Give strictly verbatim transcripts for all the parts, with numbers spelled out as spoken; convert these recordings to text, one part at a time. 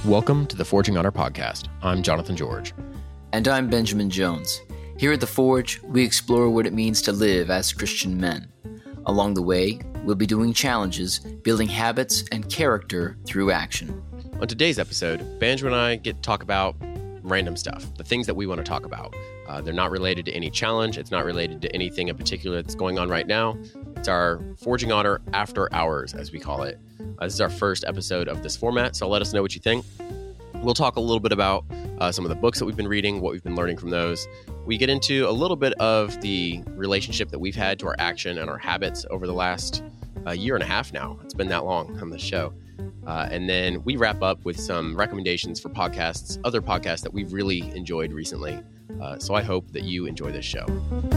Welcome to the Forging Honor podcast. I'm Jonathan George. And I'm Benjamin Jones. Here at The Forge, we explore what it means to live as Christian men. Along the way, we'll be doing challenges, building habits and character through action. On today's episode, Banjo and I get to talk about random stuff, the things that we want to talk about. Uh, they're not related to any challenge. It's not related to anything in particular that's going on right now. It's our Forging Honor After Hours, as we call it. Uh, this is our first episode of this format, so let us know what you think. We'll talk a little bit about uh, some of the books that we've been reading, what we've been learning from those. We get into a little bit of the relationship that we've had to our action and our habits over the last uh, year and a half now. It's been that long on the show. Uh, and then we wrap up with some recommendations for podcasts, other podcasts that we've really enjoyed recently. Uh, so I hope that you enjoy this show.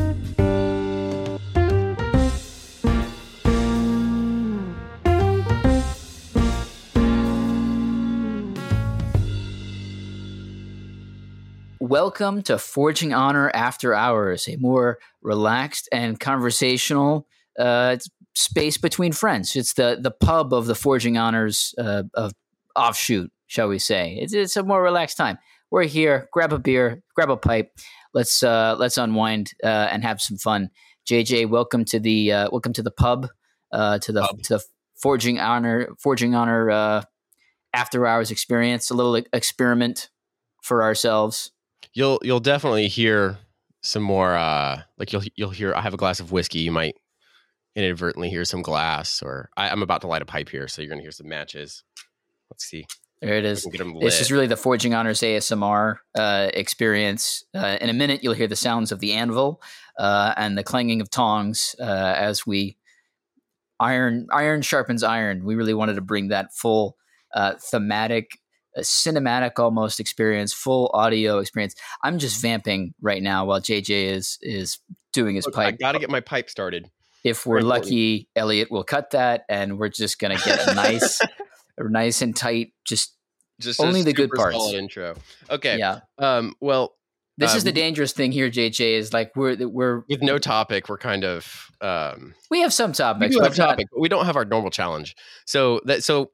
Welcome to Forging Honor After Hours, a more relaxed and conversational uh, space between friends. It's the the pub of the Forging Honors uh, of offshoot, shall we say. It's, it's a more relaxed time. We're here, grab a beer, grab a pipe. Let's uh, let's unwind uh, and have some fun. J J, welcome to the uh, welcome to the pub, uh, to the pub. to the Forging Honor Forging Honor uh, After Hours experience. A little experiment for ourselves. You'll you'll definitely hear some more. Uh, like you'll you'll hear. I have a glass of whiskey. You might inadvertently hear some glass, or I, I'm about to light a pipe here, so you're going to hear some matches. Let's see. There it is. This is really the Forging Honors A S M R uh, experience. Uh, in a minute, you'll hear the sounds of the anvil uh, and the clanging of tongs uh, as we iron iron sharpens iron. We really wanted to bring that full uh, thematic. A cinematic almost experience, full audio experience. I'm just vamping right now while J J is is doing his Look, pipe. I got to get my pipe started. If we're lucky, Elliot will cut that, and we're just gonna get a nice, a nice and tight. Just, just only the good parts. Solid intro. Okay. Yeah. Um. Well, this um, is the dangerous thing here, J J. Is like we're we're with no topic. We're kind of um. We have some topics. We do but have topic, but we don't have our normal challenge. So that so.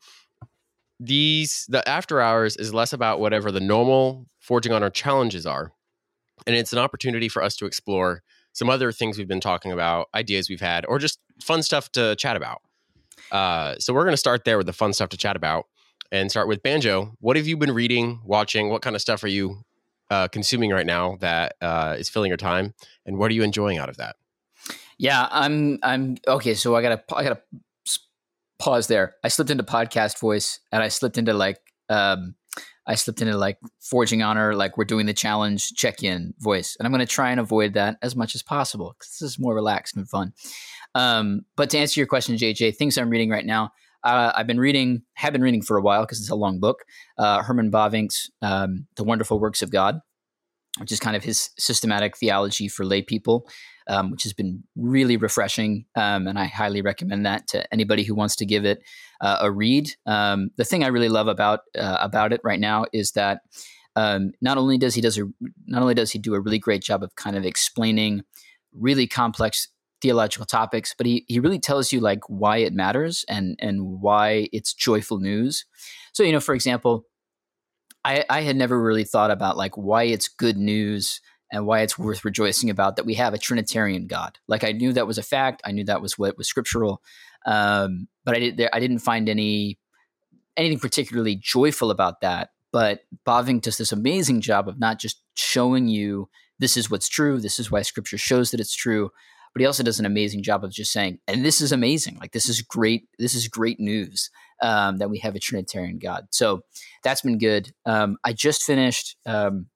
These the after hours is less about whatever the normal Forging Honor challenges are, and it's an opportunity for us to explore some other things we've been talking about, ideas we've had, or just fun stuff to chat about. Uh, so we're going to start there with the fun stuff to chat about, and start with Banjo. What have you been reading, watching? What kind of stuff are you uh, consuming right now that uh, is filling your time, and what are you enjoying out of that? Yeah, I'm. I'm okay. So I gotta. I gotta. Pause there. I slipped into podcast voice and I slipped into like, um, I slipped into like Forging Honor, like we're doing the challenge check-in voice. And I'm going to try and avoid that as much as possible because this is more relaxed and fun. Um, but to answer your question, J J, things I'm reading right now, uh, I've been reading, have been reading for a while because it's a long book, uh, Herman Bavinck's um, The Wonderful Works of God, which is kind of his systematic theology for lay people. Um, which has been really refreshing, um, and I highly recommend that to anybody who wants to give it uh, a read. Um, the thing I really love about uh, about it right now is that um, not only does he does a not only does he do a really great job of kind of explaining really complex theological topics, but he he really tells you like why it matters and and why it's joyful news. So you know, for example, I, I had never really thought about like why it's good news. And why it's worth rejoicing about that we have a Trinitarian God. Like I knew that was a fact. I knew that was what was scriptural, um, but I did. I didn't find any anything particularly joyful about that. But Bavinck does this amazing job of not just showing you this is what's true, this is why Scripture shows that it's true, but he also does an amazing job of just saying, and this is amazing. Like this is great. This is great news um, that we have a Trinitarian God. So that's been good. Um, I just finished. Um,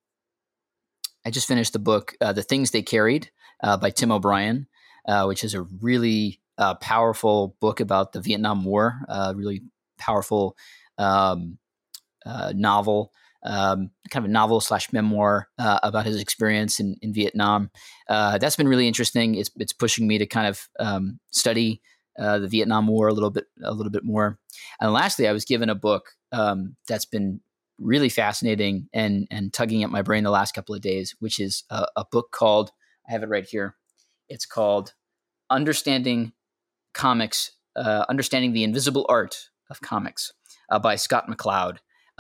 I just finished the book, uh, The Things They Carried uh, by Tim O'Brien, uh, which is a really uh, powerful book about the Vietnam War, uh, really powerful um, uh, novel, um, kind of a novel slash memoir uh, about his experience in, in Vietnam. Uh, that's been really interesting. It's it's pushing me to kind of um, study uh, the Vietnam War a little bit, a little bit more. And lastly, I was given a book um, that's been really fascinating and and tugging at my brain the last couple of days, which is a, a book called, I have it right here. It's called Understanding Comics, uh, Understanding the Invisible Art of Comics uh, by Scott McCloud.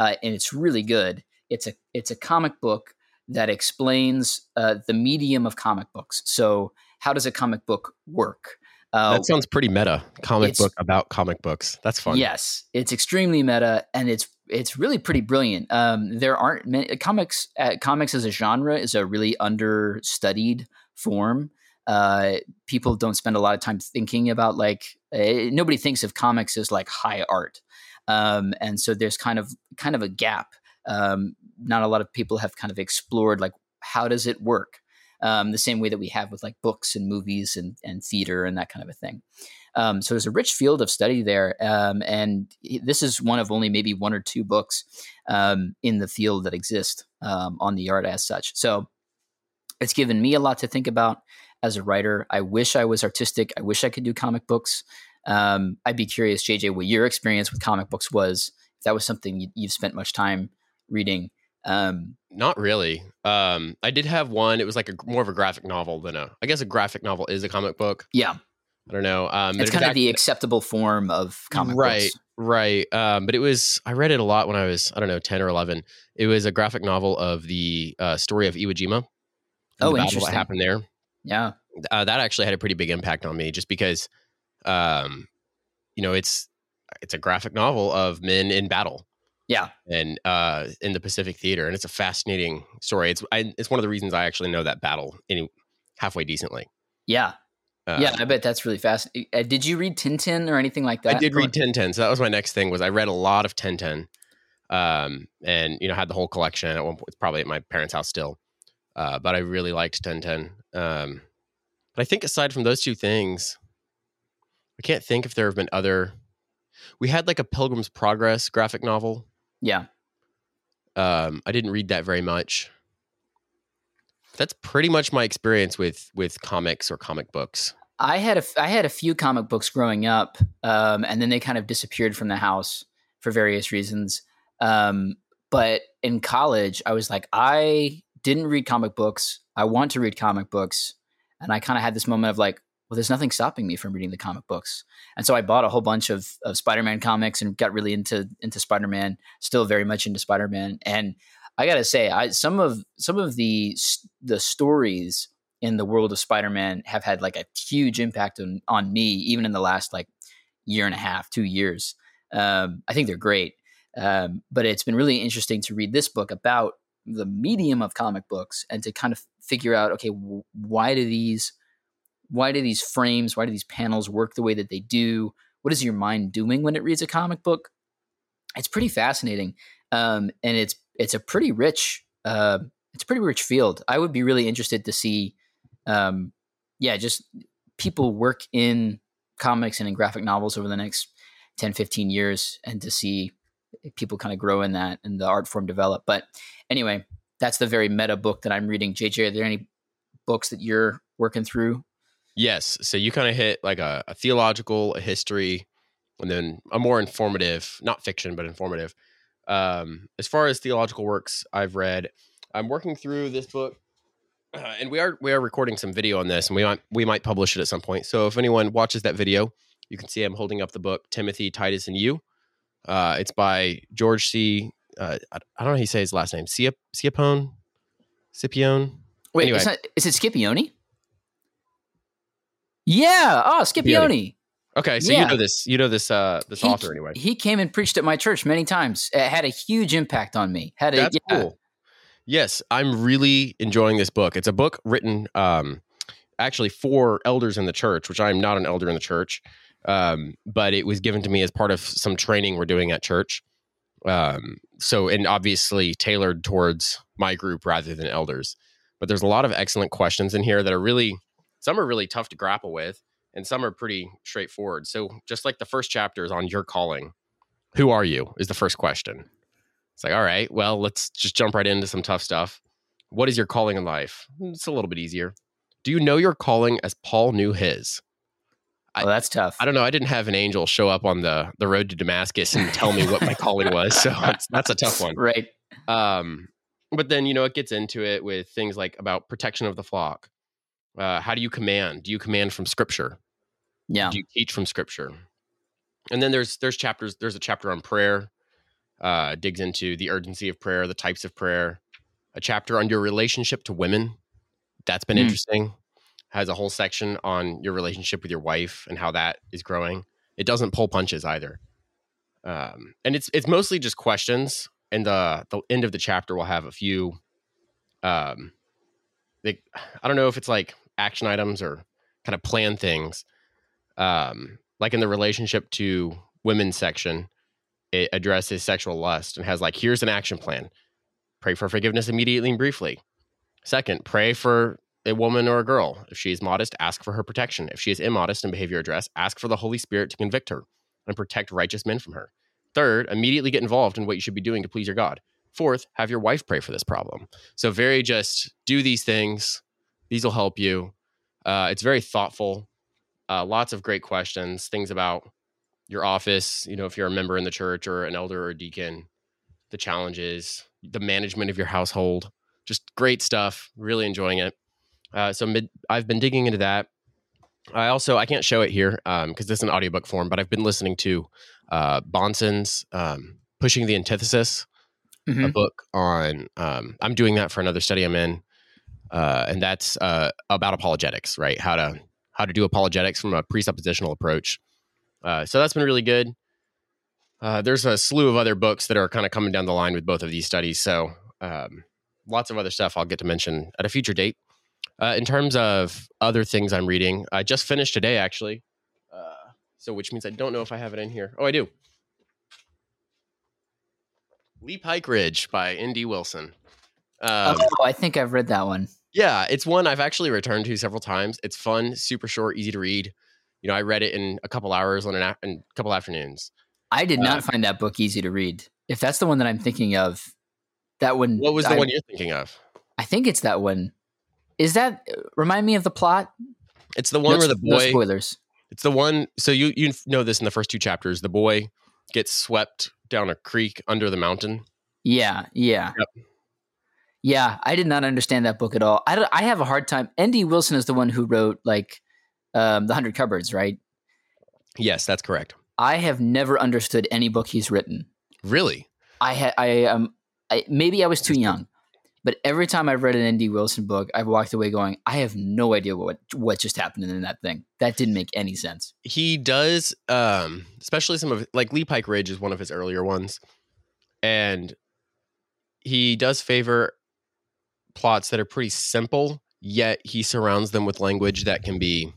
uh, and it's really good. It's a it's a comic book that explains uh, the medium of comic books. So how does a comic book work? Uh, That sounds pretty meta. Comic it's book about comic books. That's fun. yes, it's extremely meta, and it's it's really pretty brilliant. Um, there aren't many comics. Uh, comics as a genre is a really understudied form. Uh, people don't spend a lot of time thinking about like uh, nobody thinks of comics as like high art, um, and so there's kind of kind of a gap. Um, not a lot of people have kind of explored like how does it work, um, the same way that we have with like books and movies and and theater and that kind of a thing. Um, so there's a rich field of study there, um, and this is one of only maybe one or two books um, in the field that exist um, on the art as such. So it's given me a lot to think about as a writer. I wish I was artistic. I wish I could do comic books. Um, I'd be curious, J J, what your experience with comic books was. If that was something you, you've spent much time reading. Um, Not really. Um, I did have one. It was like a more of a graphic novel than a. I guess a graphic novel is a comic book. yeah, I don't know. Um, but it's it was kind of act- the acceptable form of comic right, books. right. Um, but it was. I read it a lot when I was. I don't know, ten or eleven. It was a graphic novel of the uh, story of Iwo Jima. And Oh, the battle interesting. that happened there. Yeah, Uh, that actually had a pretty big impact on me, just because, um, you know, it's it's a graphic novel of men in battle. yeah. And uh, in the Pacific Theater, and it's a fascinating story. It's I, it's one of the reasons I actually know that battle any halfway decently. Yeah. Uh, Yeah, I bet that's really fascinating. Uh, did you read Tintin or anything like that? I did read Tintin, so that was my next thing. Was I read a lot of Tintin, um, and you know had the whole collection at one point. It's probably at my parents' house still, uh, but I really liked Tintin. Um, but I think aside from those two things, I can't think if there have been other. We had like a Pilgrim's Progress graphic novel. Yeah. Um, I didn't read that very much. That's pretty much my experience with with comics or comic books. I had a I had a few comic books growing up, um, and then they kind of disappeared from the house for various reasons. Um, but in college, I was like, I didn't read comic books. I want to read comic books, and I kind of had this moment of like, well, there's nothing stopping me from reading the comic books. And so I bought a whole bunch of, of Spider-Man comics and got really into into Spider-Man. Still very much into Spider-Man, and I gotta say, I some of some of the the stories in the world of Spider-Man have had like a huge impact on, on me, even in the last like year and a half, two years. Um, I think they're great. Um, but it's been really interesting to read this book about the medium of comic books and to kind of figure out, okay, w- why do these, why do these frames, why do these panels work the way that they do? What is your mind doing when it reads a comic book? It's pretty fascinating. Um, and it's, it's a pretty rich, uh, it's a pretty rich field. I would be really interested to see, um, yeah, just people work in comics and in graphic novels over the next ten, fifteen years and to see people kind of grow in that and the art form develop. But anyway, that's the very meta book that I'm reading. J J, are there any books that you're working through? Yes. So you kind of hit like a, a theological, a history, and then a more informative, not fiction, but informative. Um, as far as theological works I've read, I'm working through this book. Uh, and we are we are recording some video on this, and we might we might publish it at some point. So if anyone watches that video, you can see I'm holding up the book Timothy, Titus, and You. Uh, it's by George C. Uh, I, I don't know how you say his last name. Sciap- Scipione? Scipione? Wait, Anyway. it's not, is it Scipione? Yeah. Oh, Scipione. Okay, so Yeah. you know this. You know this. Uh, this He, author anyway. he came and preached at my church many times. It had a huge impact on me. Had a, That's yeah. cool. Yes, I'm really enjoying this book. It's a book written um, actually for elders in the church, which I'm not an elder in the church, um, but it was given to me as part of some training we're doing at church. Um, so, and obviously tailored towards my group rather than elders. But there's a lot of excellent questions in here that are really, some are really tough to grapple with, and some are pretty straightforward. So, just like the first chapter is on your calling, who are you? Is the first question. It's like, all right, well, let's just jump right into some tough stuff. What is your calling in life? It's a little bit easier. Do you know your calling as Paul knew his? Oh, that's tough. I don't know. I didn't have an angel show up on the, the road to Damascus and tell me what my calling was. So that's, that's a tough one. Right. Um, but then, you know, it gets into it with things like about protection of the flock. Uh, how do you command? Do you command from Scripture? Yeah. Do you teach from Scripture? And then there's there's chapters. There's a chapter on prayer. uh, digs into the urgency of prayer, the types of prayer. A chapter on your relationship to women. That's been mm. interesting. Has a whole section on your relationship with your wife and how that is growing. It doesn't pull punches either. Um, and it's it's mostly just questions. And the the end of the chapter will have a few, um, they, I don't know if it's like action items or kind of plan things. Um, like in the relationship to women section, it addresses sexual lust and has like, here's an action plan. Pray for forgiveness immediately and briefly. Second, pray for a woman or a girl. If she is modest, ask for her protection. If she is immodest in behavior or dress, ask for the Holy Spirit to convict her and protect righteous men from her. Third, immediately get involved in what you should be doing to please your God. Fourth, have your wife pray for this problem. So very just do these things. These will help you. Uh, it's very thoughtful. Uh, lots of great questions, things about your office, you know, if you're a member in the church or an elder or a deacon, the challenges, the management of your household, just great stuff. Really enjoying it. Uh, so mid, I've been digging into that. I also, I can't show it here because um, this is an audiobook form, but I've been listening to uh, Bonson's um, Pushing the Antithesis, mm-hmm. a book on, um, I'm doing that for another study I'm in. Uh, and that's uh, about apologetics, right? How to, how to do apologetics from a presuppositional approach. Uh, so that's been really good. Uh, there's a slew of other books that are kind of coming down the line with both of these studies. So um, lots of other stuff I'll get to mention at a future date. Uh, in terms of other things I'm reading, I just finished today, actually. Uh, so which means I don't know if I have it in here. Oh, I do. Leap Hike Ridge by N D Wilson. Um, oh, I think I've read that one. Yeah, it's one I've actually returned to several times. It's fun, super short, easy to read. You know, I read it in a couple hours on an a- in a couple afternoons. I did not uh, find that book easy to read. If that's the one that I'm thinking of, that one. What was the I, one you're thinking of? I think it's that one. Is that, remind me of the plot? It's the one no, where the boy. No spoilers. It's the one. So you you know this in the first two chapters. The boy gets swept down a creek under the mountain. Yeah, yeah. Yep. Yeah, I did not understand that book at all. I, don't, I have a hard time. N D Wilson is the one who wrote like um, The Hundred Cupboards, right? Yes, that's correct. I have never understood any book he's written. Really? I had I um I, maybe I was too young, but every time I've read an N D Wilson book, I've walked away going, I have no idea what what just happened in that thing. That didn't make any sense. He does, um, especially some of like Leap Hike Ridge is one of his earlier ones, and he does favor plots that are pretty simple, yet he surrounds them with language that can be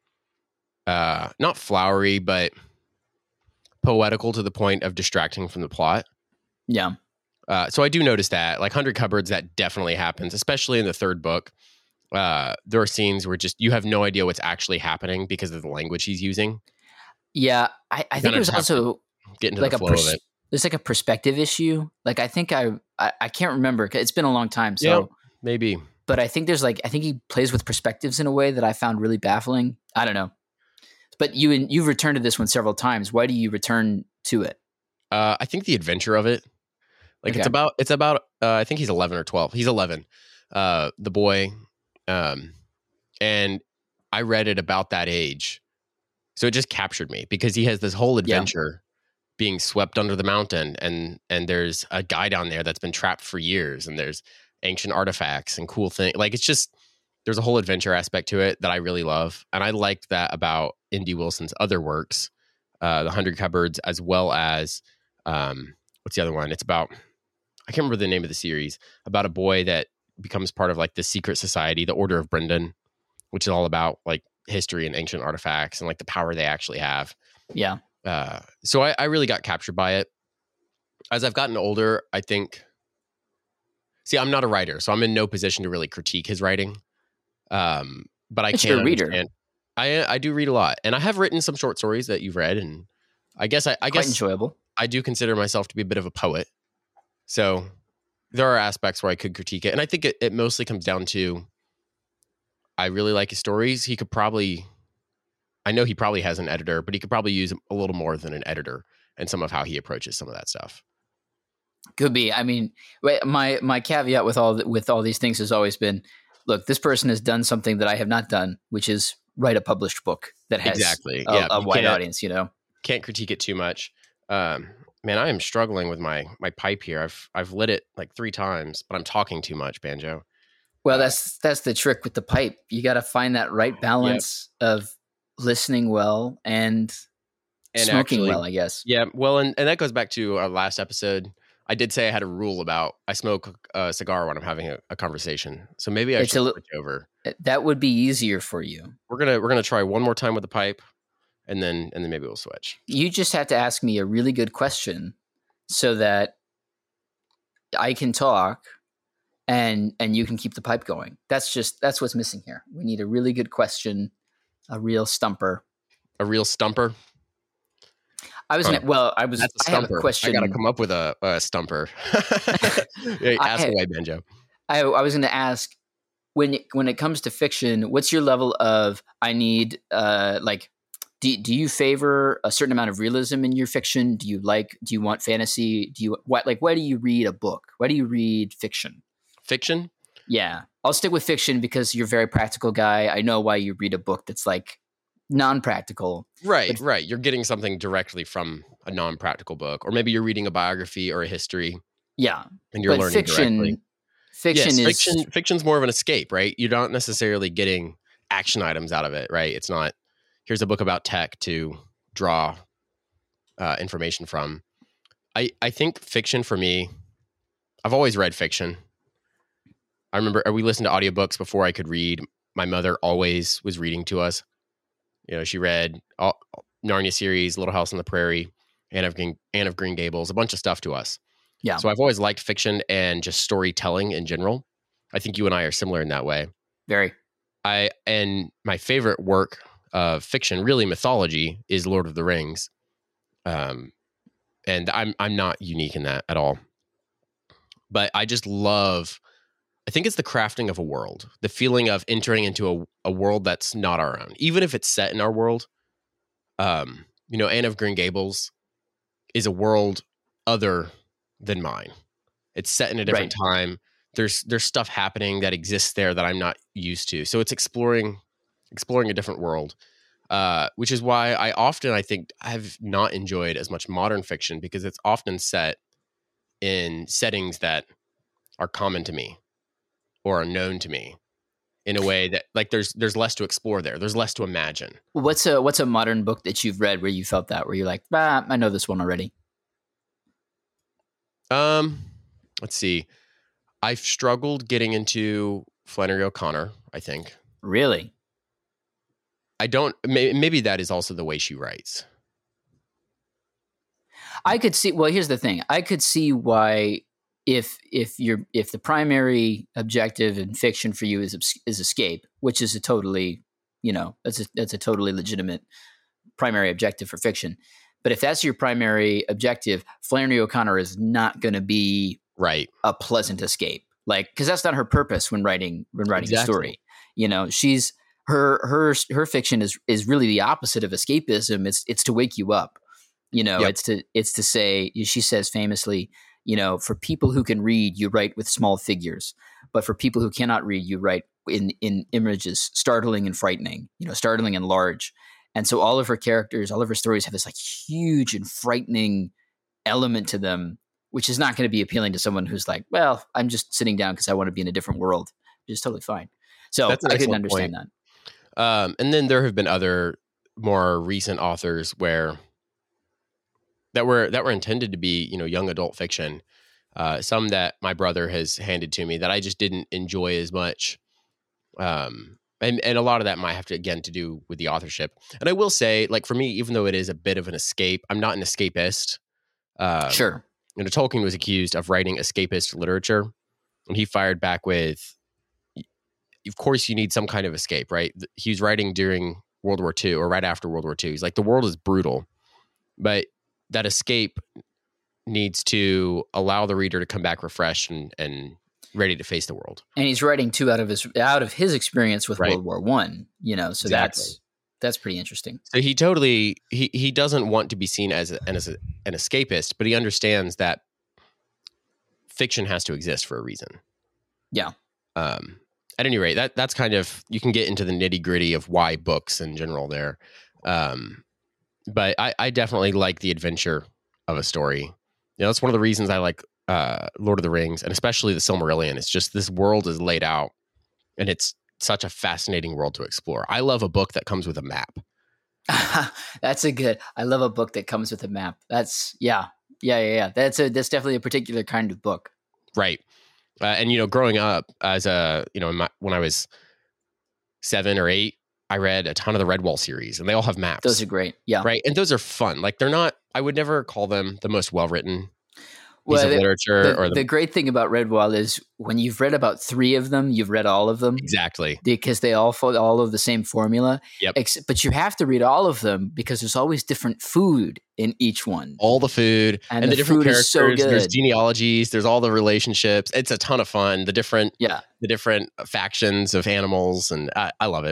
uh, not flowery, but poetical to the point of distracting from the plot. Yeah. Uh, so I do notice that, like Hundred Cupboards, that definitely happens, especially in the third book. Uh, there are scenes where just you have no idea what's actually happening because of the language he's using. Yeah, I, I think it was also get into like the a flow pers- of it. There's like a perspective issue. Like I think I I, I can't remember. It's been a long time. So yeah, maybe. But I think there's like I think he plays with perspectives in a way that I found really baffling. I don't know. But you you've returned to this one several times. Why do you return to it? Uh, I think the adventure of it. Like Okay. it's about it's about uh, I think he's eleven or twelve. He's eleven. Uh, the boy, um, and I read it about that age, so it just captured me because he has this whole adventure being swept under the mountain, and and there's a guy down there that's been trapped for years, and there's ancient artifacts and cool things. Like it's just there's a whole adventure aspect to it that I really love, and I liked that about N D Wilson's other works, uh, The Hundred Cupboards, as well as um, what's the other one? It's about I can't remember the name of the series, about a boy that becomes part of like the secret society, the Order of Brendan, which is all about like history and ancient artifacts and like the power they actually have. Yeah. Uh, so I, I really got captured by it. As I've gotten older, I think, see, I'm not a writer, so I'm in no position to really critique his writing. Um, but I But can you're a reader. understand. I I do read a lot, and I have written some short stories that you've read, and I guess I, I Quite guess enjoyable. I do consider myself to be a bit of a poet. So there are aspects where I could critique it. And I think it, it mostly comes down to, I really like his stories. He could probably, I know he probably has an editor, but he could probably use a little more than an editor and some of how he approaches some of that stuff. Could be. I mean, wait, my my caveat with all with all these things has always been, look, this person has done something that I have not done, which is write a published book that has Exactly. a, Yeah, a you wide can't- audience, you know? Can't critique it too much. Um, Man, I am struggling with my my pipe here. I've I've lit it like three times, but I'm talking too much, Banjo. Well, Uh, that's that's the trick with the pipe. You got to find that right yep. balance of listening well and, And smoking actually, well, I guess. yeah, well, and, and that goes back to our last episode. I did say I had a rule about I smoke a cigar when I'm having a, a conversation. So maybe I It's should a li- switch over. That would be easier for you. We're gonna we're gonna try one more time with the pipe, and then and then maybe we'll switch. You just have to ask me a really good question so that I can talk and and you can keep the pipe going. That's just that's what's missing here. We need a really good question, a real stumper. A real stumper. I was gonna, Oh, well, I was. That's a I have stumper. a question. I got to come up with a, a stumper. Yeah, ask I- away, Banjo. I, I was going to ask when when it comes to fiction, what's your level of I need uh like do do you favor a certain amount of realism in your fiction? Do you like do you want fantasy? Do you what like why do you read a book? Why do you read fiction? Fiction. Yeah, I'll stick with fiction because you're a very practical guy. I know why you read a book that's like non-practical. Right, But- right. You're getting something directly from a non-practical book, or maybe you're reading a biography or a history, Yeah, and you're but learning fiction directly. fiction Yes, is fiction. Fiction's more of an escape, right? You're not necessarily getting action items out of it, right? It's not. Here's a book about tech to draw uh, information from. I I think fiction for me. I've always read fiction. I remember we listened to audiobooks before I could read. My mother always was reading to us. You know, she read all, Narnia series, Little House on the Prairie, Anne of Green, Anne of Green Gables, a bunch of stuff to us. Yeah. So I've always liked fiction and just storytelling in general. I think you and I are similar in that way. very I and my favorite work of fiction, really mythology, is Lord of the Rings. Um, and I'm I'm not unique in that at all. But I just love. I think it's the crafting of a world, the feeling of entering into a, a world that's not our own, even if it's set in our world. Um, you know, Anne of Green Gables is a world other than mine. It's set in a different time. There's there's stuff happening that exists there that I'm not used to. So it's exploring exploring a different world, uh, which is why I often I think I've not enjoyed as much modern fiction because it's often set in settings that are common to me or are known to me in a way that like there's there's less to explore there. There's less to imagine. What's a what's a modern book that you've read where you felt that where you're like, ah, I know this one already. Um, let's see. I've struggled getting into Flannery O'Connor, I think. Really? I don't may, maybe that is also the way she writes. I could see. Well, here's the thing. I could see why if if you're if the primary objective in fiction for you is is escape, which is a totally you know that's a that's a totally legitimate primary objective for fiction. But if that's your primary objective, Flannery O'Connor is not going to be Right. a pleasant escape, like because that's not her purpose when writing when writing Exactly. a story. You know, she's her her her fiction is is really the opposite of escapism. It's it's to wake you up. You know, Yep. it's to it's to say. She says famously, you know, for people who can read, you write with small figures, but for people who cannot read, you write in in images startling and frightening. You know, startling and large. And so all of her characters, all of her stories have this like huge and frightening element to them, which is not going to be appealing to someone who's like, well, I'm just sitting down because I want to be in a different world, which is totally fine. So That's an I couldn't excellent understand point. that. Um, and then there have been other more recent authors where that were that were intended to be, you know, young adult fiction. Uh, some that my brother has handed to me that I just didn't enjoy as much. Um, and and a lot of that might have to again to do with the authorship. And I will say, like for me, even though it is a bit of an escape, I'm not an escapist. Um, Sure. You know, Tolkien was accused of writing escapist literature, and he fired back with, "Of course, you need some kind of escape, right?" He was writing during World War Two or right after World War Two. He's like, "The world is brutal, but that escape needs to allow the reader to come back refreshed and and ready to face the world." And he's writing too out of his out of his experience with Right. World War One. You know, so Exactly. that's that's pretty interesting. So he totally he he doesn't want to be seen as a, as a, an escapist, but he understands that fiction has to exist for a reason. Yeah. Um, at any rate, that that's kind of you can get into the nitty gritty of why books in general there. Um, but I, I definitely like the adventure of a story. You know, that's one of the reasons I like uh, Lord of the Rings, and especially the Silmarillion. It's just this world is laid out, and it's such a fascinating world to explore. I love a book that comes with a map. That's a good. I love a book that comes with a map. That's yeah, yeah, yeah, yeah. That's a that's definitely a particular kind of book. Right. Uh, and, you know, growing up as a, you know, in my, when I was seven or eight, I read a ton of the Redwall series, and they all have maps. Those are great. Yeah. Right. And those are fun. Like, they're not, I would never call them the most well-written piece Well, of the, literature. the, or the, the great thing about Redwall is when you've read about three of them, you've read all of them. Exactly. Because they all follow all of the same formula. Yep. Ex- but you have to read all of them because there's always different food in each one. All the food And and, the the different food is characters. so There's good. genealogies. There's all the relationships. It's a ton of fun. The different, Yeah. the different factions of animals, and I, I love it.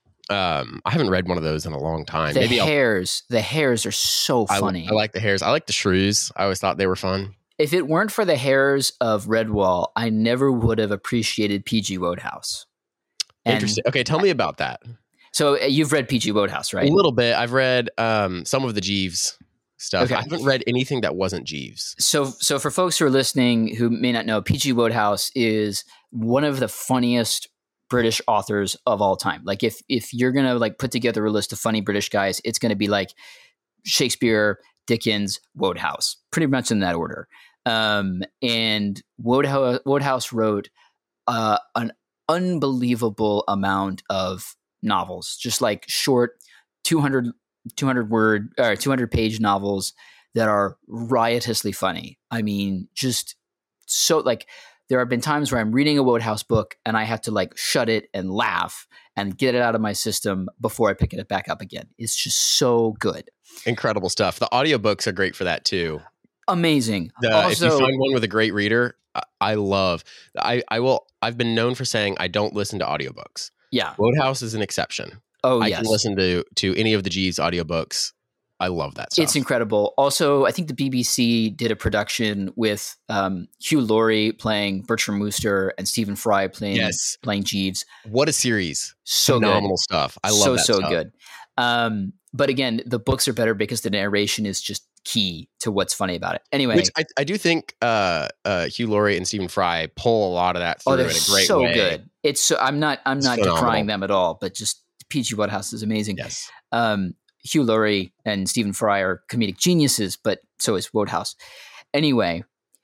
Um, I haven't read one of those in a long time. The Maybe hares, the hares are so I'll, funny. I, I like the hares. I like the shrews. I always thought they were fun. If it weren't for the hares of Redwall, I never would have appreciated P G Wodehouse. And Interesting. Okay, tell me about that. So uh, you've read P G Wodehouse, right? A little bit. I've read um, some of the Jeeves stuff. Okay. I haven't read anything that wasn't Jeeves. So, so for folks who are listening who may not know, P G Wodehouse is one of the funniest British authors of all time. Like, if if you're gonna like put together a list of funny British guys, it's gonna be like Shakespeare, Dickens, Wodehouse, pretty much in that order. Um, and Wodehouse, Wodehouse wrote uh, an unbelievable amount of novels, just like short two hundred, two hundred word or two hundred page novels that are riotously funny. I mean, just so like there have been times where I'm reading a Wodehouse book and I have to like shut it and laugh and get it out of my system before I pick it back up again. It's just so good. Incredible stuff. The audiobooks are great for that too. Amazing. The, also, if you find one with a great reader, I, I love. I I will. I've been known for saying I don't listen to audiobooks. yeah. Wodehouse is an exception. Oh, I yes. can listen to to any of the Jeeves audiobooks. I love that stuff. It's incredible. Also, I think the B B C did a production with um, Hugh Laurie playing Bertram Wooster and Stephen Fry playing Yes. playing Jeeves. What a series. So Phenomenal good. stuff. I love so that so stuff. good. Um, but again, the books are better because the narration is just key to what's funny about it. Anyway, Which I, I do think uh, uh, Hugh Laurie and Stephen Fry pull a lot of that through oh, they're in a great so way. good. It's so I'm not I'm It's not phenomenal. decrying them at all, but just P G Wodehouse is amazing. Yes. Um, Hugh Laurie and Stephen Fry are comedic geniuses, but so is Wodehouse. Anyway,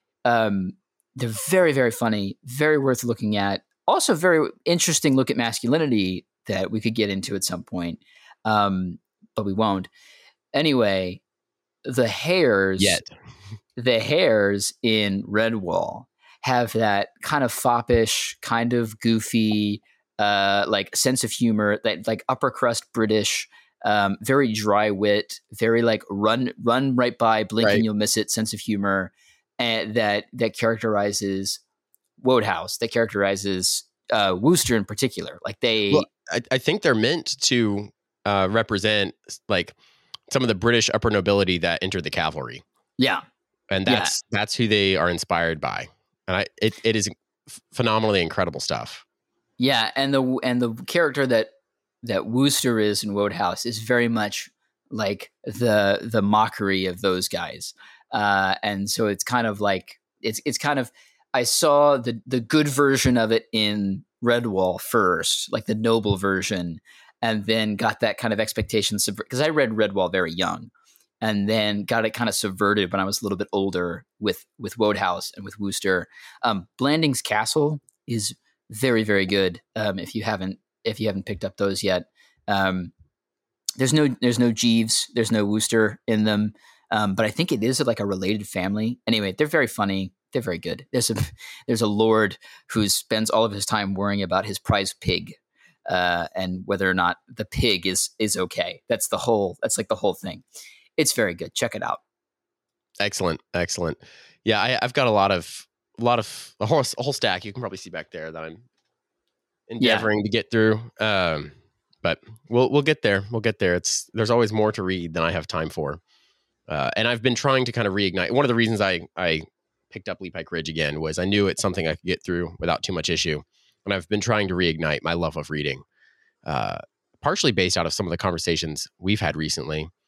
um, they're very, very funny, very worth looking at. Also, very interesting look at masculinity that we could get into at some point, um, but we won't. Anyway, the hares, Yet. the hares in Redwall have that kind of foppish, kind of goofy, uh, like sense of humor, that like upper crust British. Um, very dry wit, very like run run right by, blink Right. and you'll miss it sense of humor, and that that characterizes Wodehouse, that characterizes uh, Wooster in particular. Like they, Well, I, I think they're meant to uh, represent like some of the British upper nobility that entered the cavalry, yeah, and Yeah. that's that's who they are inspired by. And I it, it is phenomenally incredible stuff. yeah, and the and the character that that Wooster is in Wodehouse is very much like the the mockery of those guys, uh, and so it's kind of like it's it's kind of I saw the the good version of it in Redwall first, like the noble version, and then got that kind of expectation because I read Redwall very young, and then got it kind of subverted when I was a little bit older with with Wodehouse and with Wooster. Um, Blanding's Castle is very very good. Um, if you haven't if you haven't picked up those yet, um, there's no there's no Jeeves, there's no Wooster in them, um, but I think it is like a related family. Anyway, they're very funny. They're very good. There's a there's a lord who spends all of his time worrying about his prize pig, uh, and whether or not the pig is is okay. That's the whole. That's like the whole thing. It's very good. Check it out. Excellent, excellent. Yeah, I, I've got a lot of a lot of a whole a whole stack. You can probably see back there that I'm endeavoring to get through. Um, but we'll we'll get there. We'll get there. It's there's always more to read than I have time for. Uh, and I've been trying to kind of reignite. One of the reasons I I picked up Lee Pike Ridge again was I knew it's something I could get through without too much issue. And I've been trying to reignite my love of reading, uh, partially based out of some of the conversations we've had recently.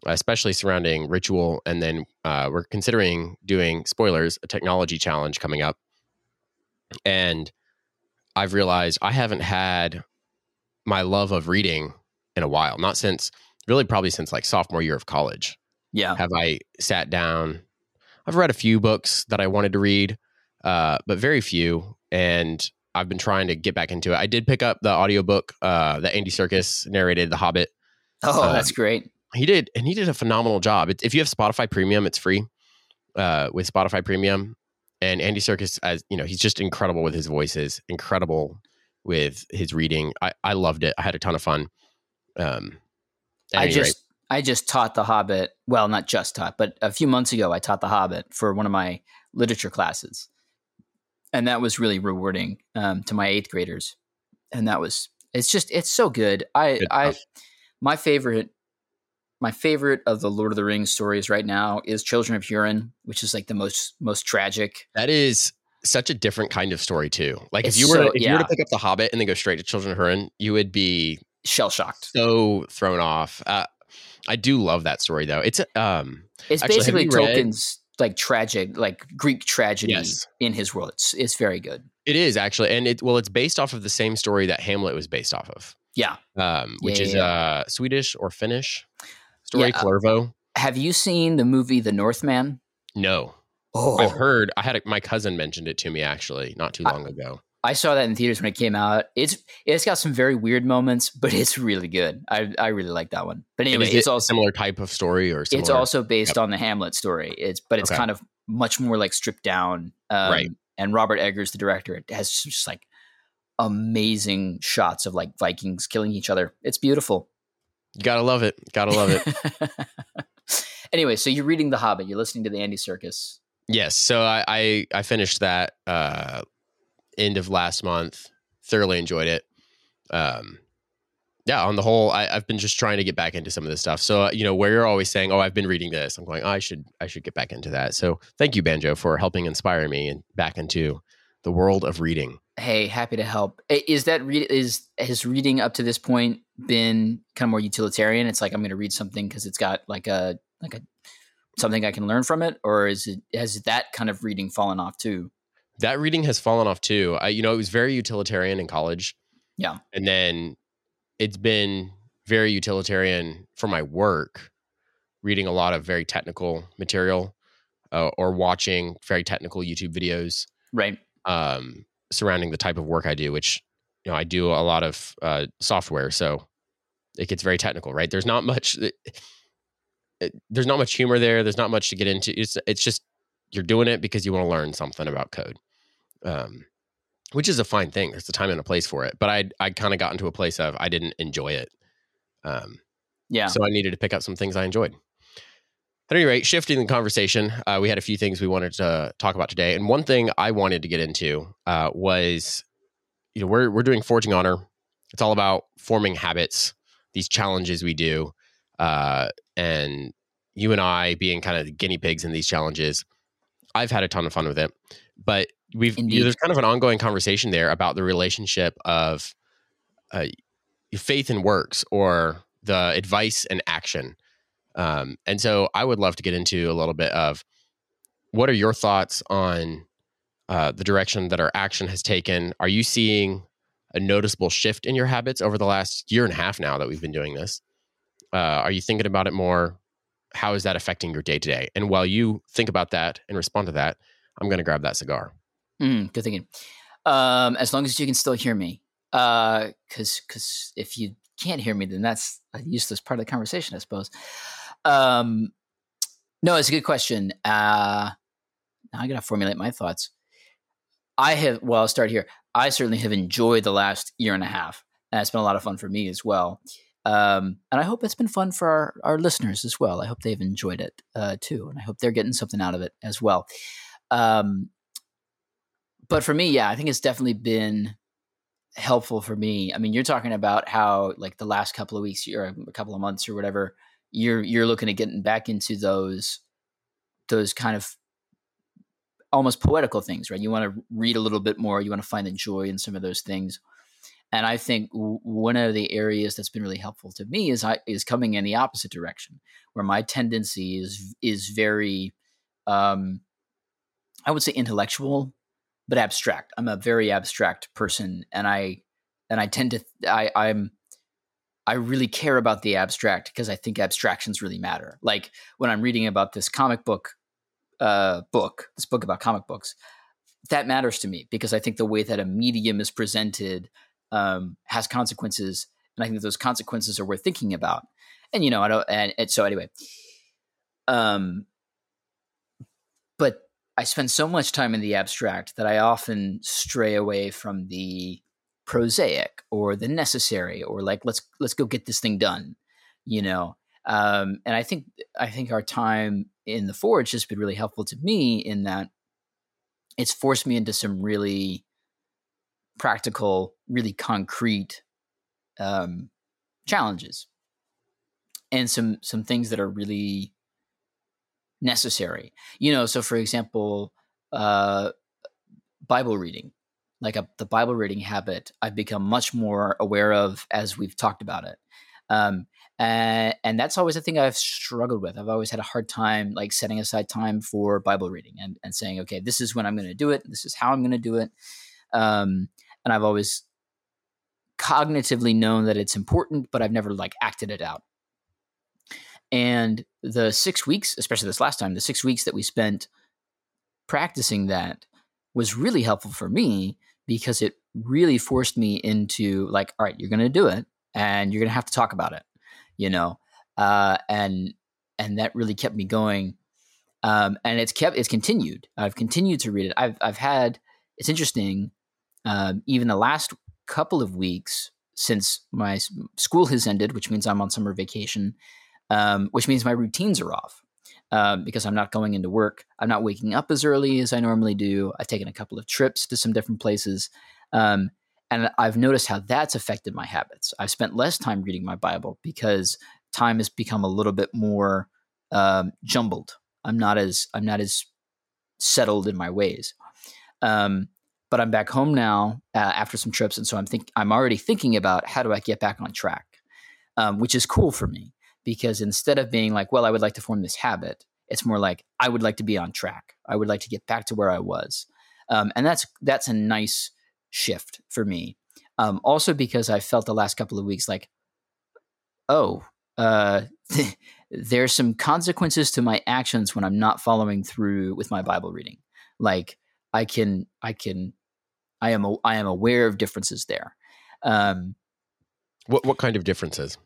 especially surrounding ritual. And then uh, we're considering doing, spoilers, a technology challenge coming up. And I've realized I haven't had my love of reading in a while, not since, really probably since like sophomore year of college. Yeah. Have I sat down? I've read a few books that I wanted to read, uh, but very few. And I've been trying to get back into it. I did pick up the audiobook uh, that Andy Serkis narrated, The Hobbit. Oh, um, that's great. He did, and he did a phenomenal job. It, if you have Spotify Premium, it's free uh, with Spotify Premium. And Andy Serkis, as you know, he's just incredible with his voices, incredible with his reading. I, I loved it. I had a ton of fun. Um, at I any just rate. I just taught The Hobbit. Well, not just taught, but a few months ago, I taught The Hobbit for one of my literature classes, and that was really rewarding um, to my eighth graders. And that was it's just it's so good. I Good I stuff. my favorite my favorite of the Lord of the Rings stories right now is Children of Hurin, which is like the most most tragic. That is such a different kind of story too. Like It's if you were to, so- if you were to yeah. pick up The Hobbit and then go straight to Children of Hurin, you would be Shell shocked. so thrown off. Uh, I do love that story though. It's um It's actually, have basically you read- Tolkien's like tragic, like Greek tragedy Yes. in his world. It's it's very good. It is actually, and it well, it's based off of the same story that Hamlet was based off of, Yeah. um, which Yeah, is yeah, uh Swedish or Finnish story, Yeah, uh, Clervo. Have you seen the movie The Northman? No, Oh, I've heard. I had a, my cousin mentioned it to me actually not too long ago. I saw that in theaters when it came out. It's it's got some very weird moments, but it's really good. I I really like that one. But And anyway, is it it's a also similar type of story or similar? it's also based on the Hamlet story. It's but it's Okay. kind of much more like stripped down. Um, Right. And Robert Eggers, the director, it has just like amazing shots of like Vikings killing each other. It's beautiful. You gotta love it. Gotta love it. Anyway, so you're reading The Hobbit. You're listening to the Andy Serkis. Yes. So I, I I finished that uh, end of last month. Thoroughly enjoyed it. Um, yeah. On the whole, I, I've been just trying to get back into some of this stuff. So uh, you know, where you're always saying, "Oh, I've been reading this," I'm going, oh, "I should I should get back into that." So thank you, Banjo, for helping inspire me and back into the world of reading. Hey, happy to help. I- Is that read is has reading up to this point been kind of more utilitarian? It's like I'm going to read something because it's got like a like a something I can learn from it, or is it has that kind of reading fallen off too? That reading has fallen off too. I, you know, it was very utilitarian in college. Yeah. And then it's been very utilitarian for my work, reading a lot of very technical material uh, or watching very technical YouTube videos Right. um, surrounding the type of work I do, which, you know, I do a lot of uh, software. So it gets very technical, right? There's not much, it, it, there's not much humor there. There's not much to get into. It's, it's just, you're doing it because you want to learn something about code. Um, which is a fine thing. There's a time and a place for it. But I I kind of got into a place of I didn't enjoy it. Um, Yeah. so I needed to pick up some things I enjoyed. At any rate, shifting the conversation, uh, we had a few things we wanted to talk about today. And one thing I wanted to get into uh, was, you know, we're we're doing Forging Honor. It's all about forming habits, these challenges we do. Uh, and you and I being kind of the guinea pigs in these challenges. I've had a ton of fun with it. But we've you know, Indeed. there's kind of an ongoing conversation there about the relationship of uh, faith and works, or the advice and action. Um, and so I would love to get into a little bit of what are your thoughts on uh, the direction that our action has taken? Are you seeing a noticeable shift in your habits over the last year and a half now that we've been doing this? Uh, are you thinking about it more? How is that affecting your day to day? And while you think about that and respond to that, I'm going to grab that cigar. Mm, good thinking. Um, as long as you can still hear me, because because if you can't hear me, then that's a useless part of the conversation, I suppose. Um, no, it's a good question. Uh, now I got to formulate my thoughts. I have. Well, I'll start here. I certainly have enjoyed the last year and a half, and it's been a lot of fun for me as well. Um, and I hope it's been fun for our, our listeners as well. I hope they've enjoyed it uh, too, and I hope they're getting something out of it as well. Um, but for me, yeah, I think it's definitely been helpful for me. I mean, you're talking about how like the last couple of weeks or a couple of months or whatever, you're you're looking at getting back into those those kind of almost poetical things, right? You want to read a little bit more. You want to find the joy in some of those things. And I think w- one of the areas that's been really helpful to me is I is coming in the opposite direction, where my tendency is is very, um, I would say intellectual, but abstract. I'm a very abstract person, and I and I tend to I I'm I really care about the abstract because I think abstractions really matter. Like when I'm reading about this comic book uh, book, this book about comic books, that matters to me because I think the way that a medium is presented um, has consequences, and I think that those consequences are worth thinking about. And you know, I don't. And, and so anyway, um, but I spend so much time in the abstract that I often stray away from the prosaic or the necessary, or like let's let's go get this thing done, you know. Um, and I think I think our time in the Forge has been really helpful to me in that it's forced me into some really practical, really concrete um, challenges, and some some things that are really necessary. You know, so for example, uh, Bible reading, like a, the Bible reading habit, I've become much more aware of as we've talked about it. Um, and, and that's always a thing I've struggled with. I've always had a hard time like setting aside time for Bible reading and, and saying, okay, this is when I'm going to do it. This is how I'm going to do it. Um, and I've always cognitively known that it's important, but I've never like acted it out. And the six weeks, especially this last time, the six weeks that we spent practicing that was really helpful for me because it really forced me into like, all right, you're going to do it and you're going to have to talk about it, you know? Uh, and, and that really kept me going. Um, and it's kept, it's continued. I've continued to read it. I've, I've had, it's interesting. Um, even the last couple of weeks since my school has ended, which means I'm on summer vacation, um, which means my routines are off. Um, because I'm not going into work. I'm not waking up as early as I normally do. I've taken a couple of trips to some different places. Um, and I've noticed how that's affected my habits. I've spent less time reading my Bible because time has become a little bit more um, jumbled. I'm not as I'm not as settled in my ways. Um, but I'm back home now uh, after some trips, and so I'm think I'm already thinking about how do I get back on track, um, which is cool for me. Because instead of being like, well, I would like to form this habit, it's more like I would like to be on track. I would like to get back to where I was. Um, and that's that's a nice shift for me. Um, also because I felt the last couple of weeks like, oh, uh, there's some consequences to my actions when I'm not following through with my Bible reading. Like I can, I can, I am, a, I am aware of differences there. Um, what what kind of differences?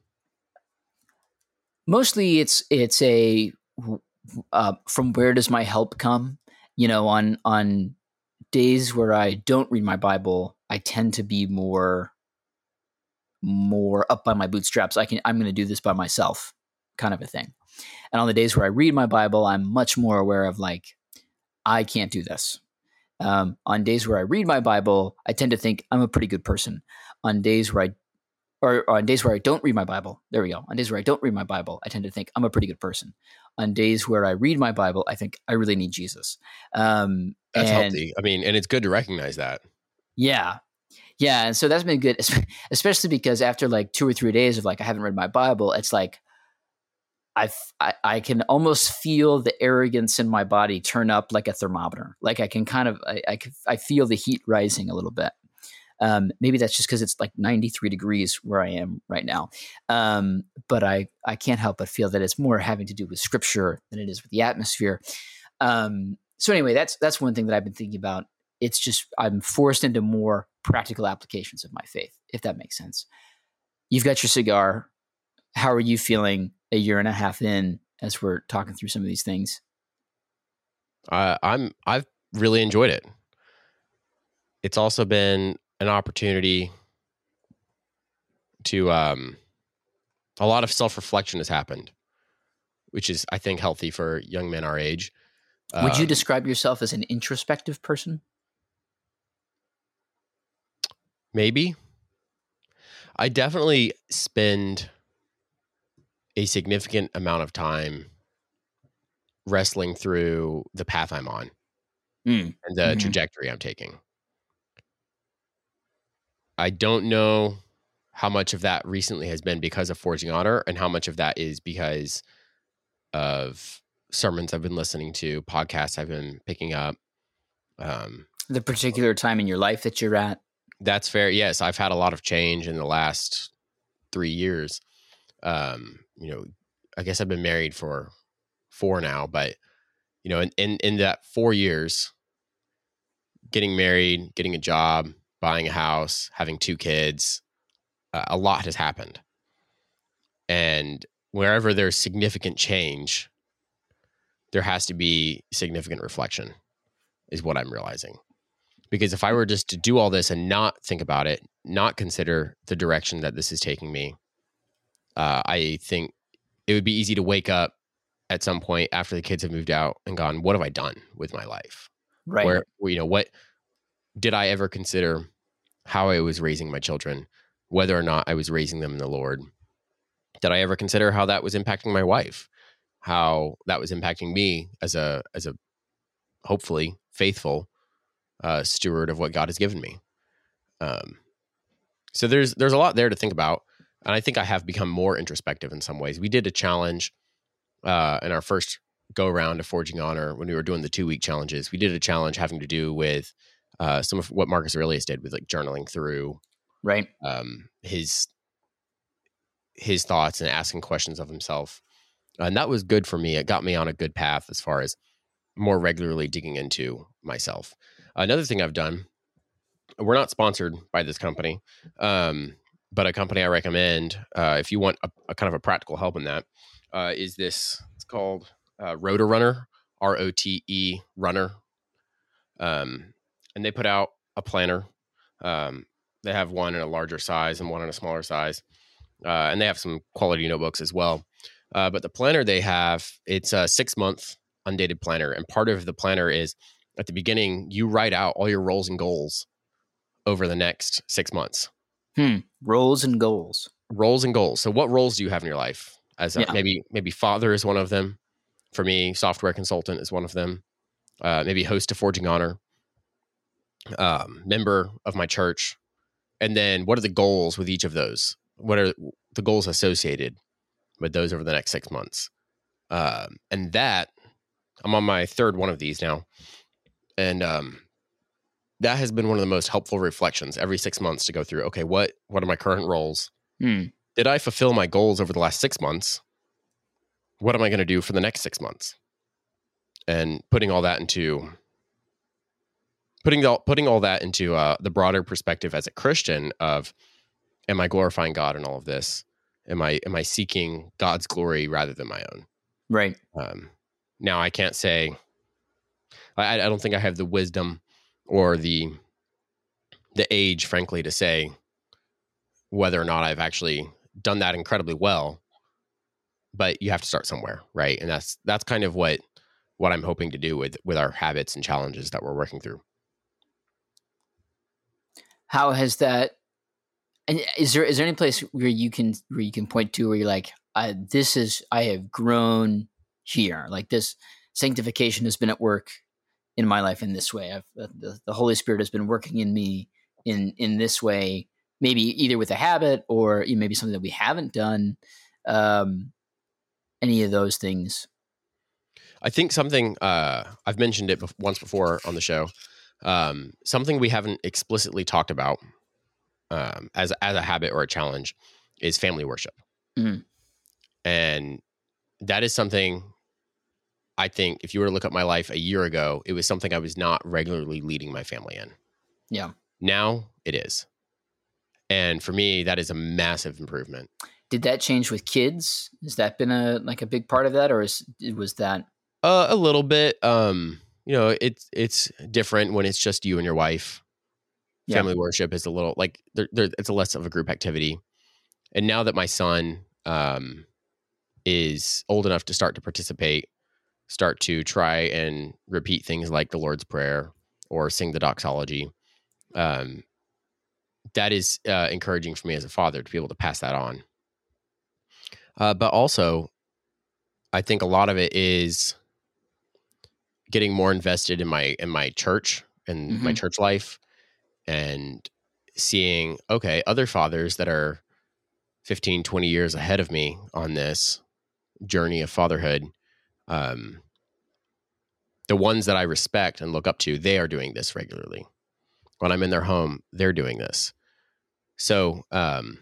Mostly it's it's a uh, from where does my help come? You know, on on days where I don't read my Bible, I tend to be more more up by my bootstraps. I can I'm going to do this by myself, kind of a thing. And on the days where I read my Bible, I'm much more aware of like I can't do this. Um, on days where I read my Bible, I tend to think I'm a pretty good person. On days where I Or, or on days where I don't read my Bible, there we go. On days where I don't read my Bible, I tend to think I'm a pretty good person. On days where I read my Bible, I think I really need Jesus. Um, That's and healthy. I mean, and it's good to recognize that. Yeah. Yeah. And so that's been good, especially because after like two or three days of like, I haven't read my Bible, it's like, I've, I, I can almost feel the arrogance in my body turn up like a thermometer. Like I can kind of, I, I, I feel the heat rising a little bit. Um, maybe that's just because it's like ninety-three degrees where I am right now. Um, but I, I can't help but feel that it's more having to do with scripture than it is with the atmosphere. Um, so anyway, that's, that's one thing that I've been thinking about. It's just, I'm forced into more practical applications of my faith, if that makes sense. You've got your cigar. How are you feeling a year and a half in as we're talking through some of these things? Uh, I'm, I've really enjoyed it. It's also been an opportunity to, um, a lot of self-reflection has happened, which is, I think, healthy for young men our age. Would you Um, describe yourself as an introspective person? Maybe. I definitely spend a significant amount of time wrestling through the path I'm on Mm. and the Mm-hmm. trajectory I'm taking. I don't know how much of that recently has been because of Forging Honor and how much of that is because of sermons I've been listening to, podcasts I've been picking up. Um, the particular time in your life that you're at. That's fair. Yes, I've had a lot of change in the last three years. Um, you know, I guess I've been married for four now, but you know, in, in, in that four years, getting married, getting a job, buying a house, having two kids, uh, a lot has happened. And wherever there's significant change, there has to be significant reflection, is what I'm realizing. Because if I were just to do all this and not think about it, not consider the direction that this is taking me, uh, I think it would be easy to wake up at some point after the kids have moved out and gone, what have I done with my life? Right. Where, you know, what did I ever consider how I was raising my children, whether or not I was raising them in the Lord? Did I ever consider how that was impacting my wife, how that was impacting me as a, as a hopefully faithful uh, steward of what God has given me? Um, so there's, there's a lot there to think about. And I think I have become more introspective in some ways. We did a challenge uh, in our first go around of Forging Honor when we were doing the two week challenges. We did a challenge having to do with uh, some of what Marcus Aurelius did with like journaling through right um, his his thoughts and asking questions of himself. And that was good for me. It got me on a good path as far as more regularly digging into myself. Another thing I've done, we're not sponsored by this company, um, but a company I recommend uh, if you want a, a kind of a practical help in that uh, is this. It's called uh, Rotor Runner, R O T E Runner. Um, and they put out a planner. Um, they have one in a larger size and one in a smaller size. Uh, and they have some quality notebooks as well. Uh, but the planner they have, it's a six month undated planner. And part of the planner is at the beginning, you write out all your roles and goals over the next six months. Hmm. Roles and goals. Roles and goals. So what roles do you have in your life? As a, Yeah. maybe, maybe father is one of them. For me, software consultant is one of them. Uh, maybe host to Forging Honor, um, member of my church. And then what are the goals with each of those? What are the goals associated with those over the next six months? Um, and that, I'm on my third one of these now. And um, that has been one of the most helpful reflections every six months to go through. Okay, what what are my current roles? Hmm. Did I fulfill my goals over the last six months? What am I going to do for the next six months? And putting all that into putting all putting all that into uh, the broader perspective as a Christian of, am I glorifying God in all of this? Am I am I seeking God's glory rather than my own? Right. Um, now I can't say. I, I don't think I have the wisdom or the the age, frankly, to say whether or not I've actually done that incredibly well. But you have to start somewhere, right? And that's that's kind of what what I'm hoping to do with with our habits and challenges that we're working through. How has that? And is there is there any place where you can where you can point to where you're like, I, this is I have grown here, like this sanctification has been at work in my life in this way. I've the, the Holy Spirit has been working in me in in this way, maybe either with a habit or maybe something that we haven't done. Um, any of those things. I think something uh, I've mentioned it once before on the show. Um, something we haven't explicitly talked about um, as as a habit or a challenge is family worship, mm. and that is something I think if you were to look at my life a year ago, it was something I was not regularly leading my family in. Yeah. Now it is, and for me, that is a massive improvement. Did that change with kids? Has that been a like a big part of that, or is was that uh, a little bit? Um, you know, it's it's different when it's just you and your wife. Yeah. Family worship is a little like there, there, it's a less of a group activity. And now that my son um, is old enough to start to participate, start to try and repeat things like the Lord's Prayer or sing the doxology, um, that is uh, encouraging for me as a father to be able to pass that on. Uh, but also, I think a lot of it is getting more invested in my in my church and mm-hmm. my church life, and seeing, okay, other fathers that are fifteen, twenty years ahead of me on this journey of fatherhood, um, the ones that I respect and look up to, they are doing this regularly. When I'm in their home, they're doing this. So, um,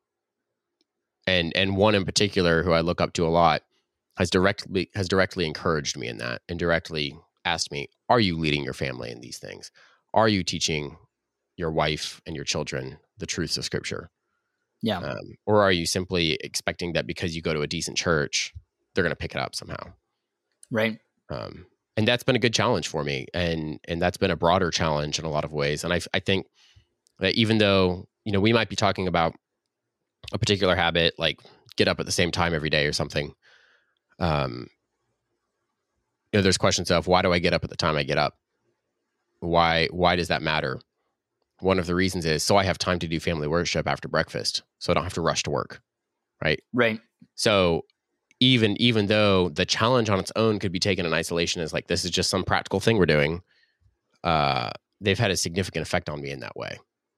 and and one in particular who I look up to a lot has directly has directly encouraged me in that, and directly asked me, "Are you leading your family in these things? Are you teaching your wife and your children the truths of Scripture? Yeah. Um, or are you simply expecting that because you go to a decent church, they're going to pick it up somehow?" Right. Um, and that's been a good challenge for me, and and that's been a broader challenge in a lot of ways. And I I think that even though, you know, we might be talking about a particular habit, like get up at the same time every day or something, um, you know, there's questions of, why do I get up at the time I get up? Why why does that matter? One of the reasons is so I have time to do family worship after breakfast, so I don't have to rush to work, right? Right. So even even though the challenge on its own could be taken in isolation as like, this is just some practical thing we're doing, uh, they've had a significant effect on me in that way.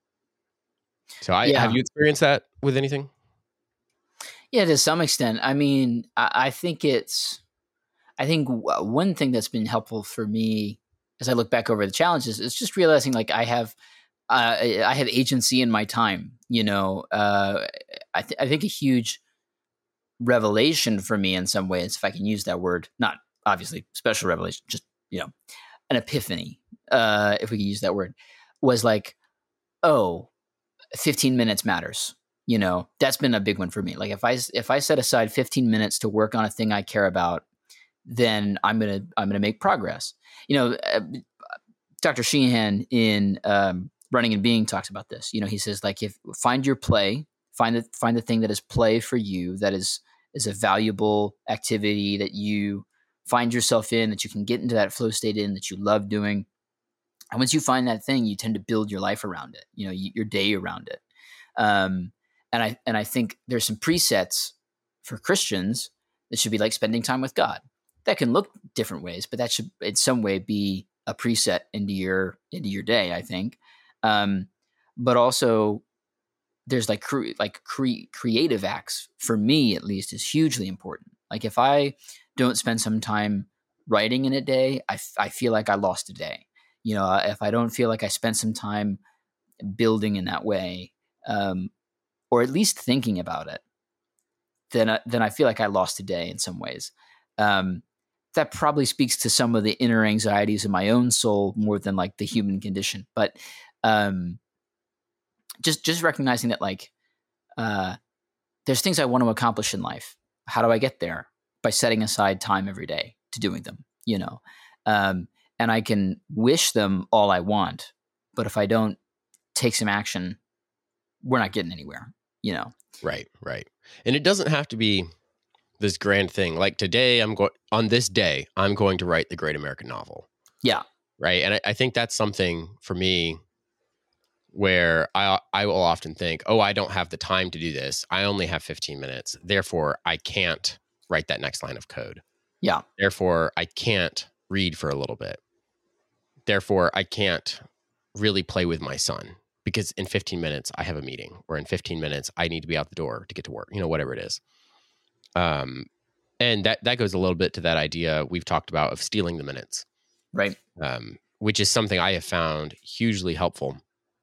So I Yeah. have you experienced that with anything? Yeah, to some extent. I mean, I, I think it's, I think w- one thing that's been helpful for me as I look back over the challenges is just realizing like I have, uh, I have agency in my time. You know, uh, I, th- I think a huge revelation for me in some ways, if I can use that word, not obviously special revelation, just, you know, an epiphany, uh, if we can use that word, was like, oh, fifteen minutes matters. You know, that's been a big one for me. Like if I, if I set aside fifteen minutes to work on a thing I care about, then I'm going to, I'm going to make progress. You know, uh, Doctor Sheehan in um, Running and Being talks about this. You know, he says like, if find your play, find the, find the thing that is play for you, that is, is a valuable activity that you find yourself in, that you can get into that flow state in, that you love doing. And once you find that thing, you tend to build your life around it, you know, your day around it. Um, and I, and I think there's some presets for Christians that should be like spending time with God. That can look different ways, but that should in some way be a preset into your, into your day, I think. Um, but also there's like, cre- like cre- creative acts for me, at least, is hugely important. Like if I don't spend some time writing in a day, I, f- I feel like I lost a day. You know, if I don't feel like I spent some time building in that way, um, or at least thinking about it, then I, then I feel like I lost a day in some ways. Um, that probably speaks to some of the inner anxieties in my own soul more than like the human condition. But um, just just recognizing that like uh, there's things I want to accomplish in life. How do I get there? By setting aside time every day to doing them. You know, um, and I can wish them all I want, but if I don't take some action, we're not getting anywhere. You know. Right, right. And it doesn't have to be this grand thing. Like today, I'm going on this day, I'm going to write the great American novel. Yeah. Right. And I, I think that's something for me where I I will often think, oh, I don't have the time to do this. I only have fifteen minutes. Therefore, I can't write that next line of code. Yeah. Therefore, I can't read for a little bit. Therefore, I can't really play with my son because in fifteen minutes I have a meeting, or in fifteen minutes I need to be out the door to get to work, you know, whatever it is. Um, and that, that goes a little bit to that idea we've talked about of stealing the minutes. Right. Um, which is something I have found hugely helpful.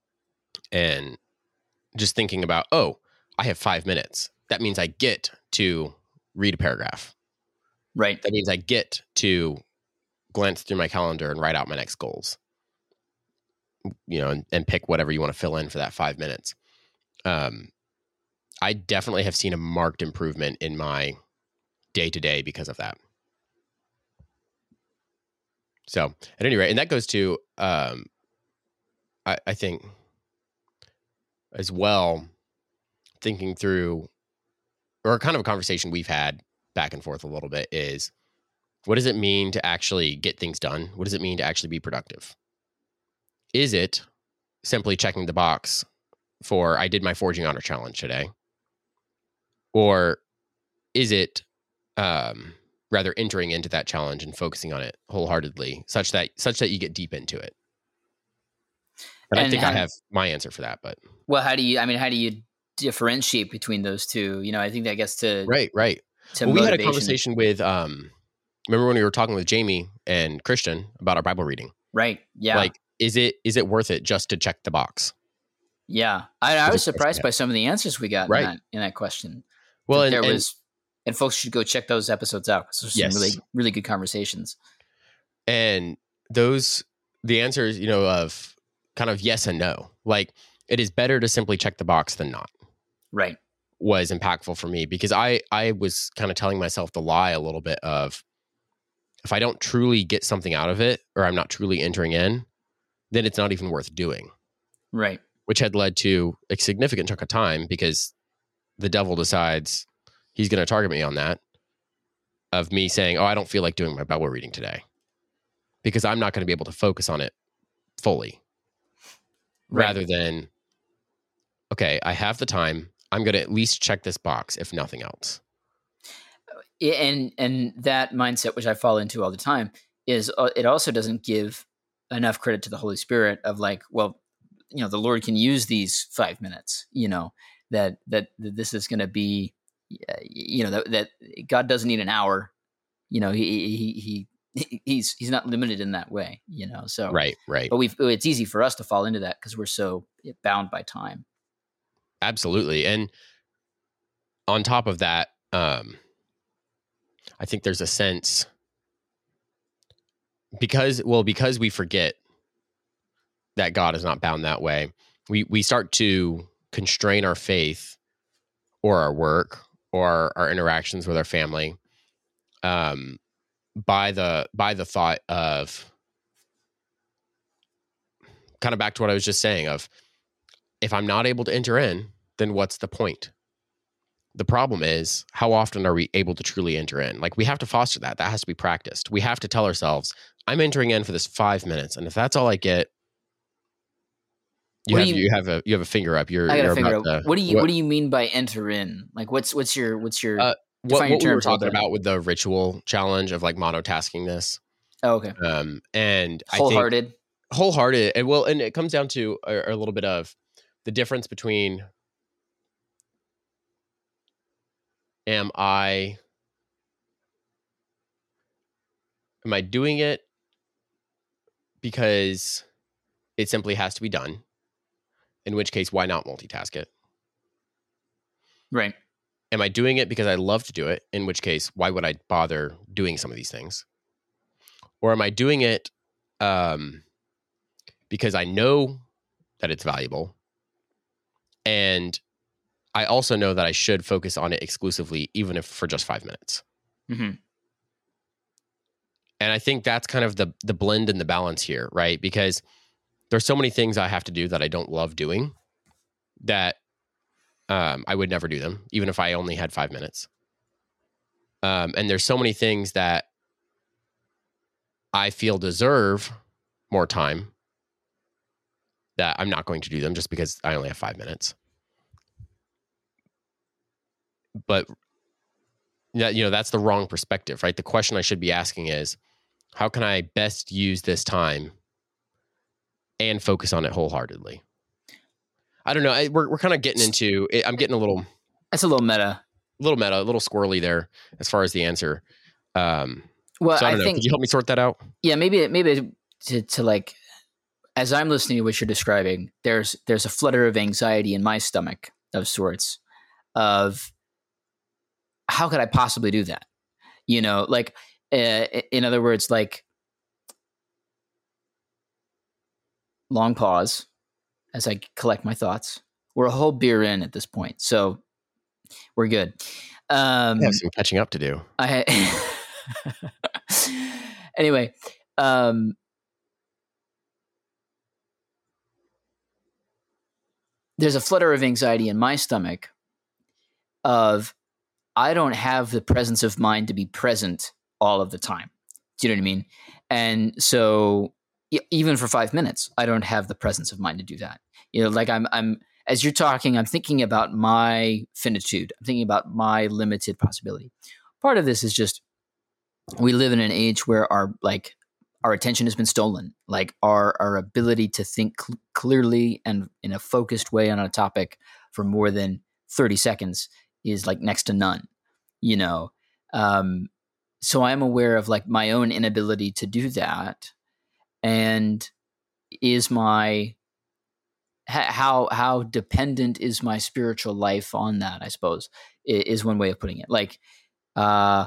And just thinking about, oh, I have five minutes. That means I get to read a paragraph. Right. That means I get to glance through my calendar and write out my next goals. You know, and, and pick whatever you want to fill in for that five minutes. Um, I definitely have seen a marked improvement in my day to day because of that. So at any rate, and that goes to, um, I, I think as well, thinking through, or kind of a conversation we've had back and forth a little bit is, what does it mean to actually get things done? What does it mean to actually be productive? Is it simply checking the box for, I did my Forging Honor challenge today? Or is it um, rather entering into that challenge and focusing on it wholeheartedly, such that such that you get deep into it? But I And think how- I have my answer for that. But Well, how do you? I mean, how do you differentiate between those two? You know, I think that gets to right, right. to Well, we had a motivation. conversation with. Um, remember when we were talking with Jamie and Christian about our Bible reading? Right? Yeah. Like, is it is it worth it just to check the box? yeah. I, I Is was it- surprised by some of the answers we got Right. in that in that question. Well, That and, there and was, and folks should go check those episodes out because there's Yes. some really really good conversations. and those the answers, you know, of kind of yes and no. Like, it is better to simply check the box than not. Right. Was impactful for me because I I was kind of telling myself the lie a little bit of, if I don't truly get something out of it, or I'm not truly entering in, then it's not even worth doing. Right. Which had led to a significant chunk of time because the devil decides he's going to target me on that, of me saying, oh, I don't feel like doing my Bible reading today because I'm not going to be able to focus on it fully. Right. Rather than, okay, I have the time. I'm going to at least check this box, if nothing else. Yeah, and and that mindset, which I fall into all the time, is uh, it also doesn't give enough credit to the Holy Spirit of like, well, you know, the Lord can use these five minutes. You know, that that, that this is going to be, uh, you know, that, that God doesn't need an hour. You know, he he he he's he's not limited in that way. You know, so Right, right. But we it's easy for us to fall into that because we're so bound by time. Absolutely. And on top of that, um, I think there's a sense because, well, because we forget that God is not bound that way, we, we start to constrain our faith or our work or our interactions with our family um, by the, by the thought of kind of back to what I was just saying of, if I'm not able to enter in, then what's the point? The problem is, how often are we able to truly enter in? Like, we have to foster that. That has to be practiced. We have to tell ourselves, I'm entering in for this five minutes. And if that's all I get, you What have do you- you, have a you have a finger up. You're, I gotta you're figure about out to, what do you what, what do you mean by enter in? Like, what's what's your what's your Uh, what, define your what we were terms a little talking bit. about with the ritual challenge of like monotasking this. Oh, okay. Um, and I think Wholehearted. wholehearted. And well, and it comes down to a, a little bit of the difference between, am I am I doing it because it simply has to be done? In which case, why not multitask it? Right. Am I doing it because I love to do it? In which case, why would I bother doing some of these things? Or am I doing it um, because I know that it's valuable, and I also know that I should focus on it exclusively, even if for just five minutes? Mm-hmm. And I think that's kind of the the blend and the balance here, right? Because there's so many things I have to do that I don't love doing, that um, I would never do them, even if I only had five minutes. Um, and there's so many things that I feel deserve more time that I'm not going to do them just because I only have five minutes. But yeah, you know, that's the wrong perspective, right? The question I should be asking is, how can I best use this time and focus on it wholeheartedly? I don't know. I, we're we're kind of getting into it. I'm getting a little, That's a little meta. little meta, a little squirrely there as far as the answer. Um, Well, so I I, don't know. think Could you help me sort that out? yeah, maybe maybe to to like as I'm listening to what you're describing, there's there's a flutter of anxiety in my stomach of sorts of how could I possibly do that? You know, like uh, in other words, like long pause as I collect my thoughts. We're a whole beer in at this point, so we're good. Um, I have some catching up to do. I anyway, um, there's a flutter of anxiety in my stomach of I don't have the presence of mind to be present all of the time. Do you know what I mean? And so e- even for five minutes, I don't have the presence of mind to do that. You know, like I'm, I'm, as you're talking, I'm thinking about my finitude. I'm thinking about my limited possibility. Part of this is just, we live in an age where our, like, our attention has been stolen. Like our our ability to think cl- clearly and in a focused way on a topic for more than thirty seconds is like next to none. You know, um, so I'm aware of like my own inability to do that, and is my how how dependent is my spiritual life on that, I suppose, is one way of putting it. Like, uh,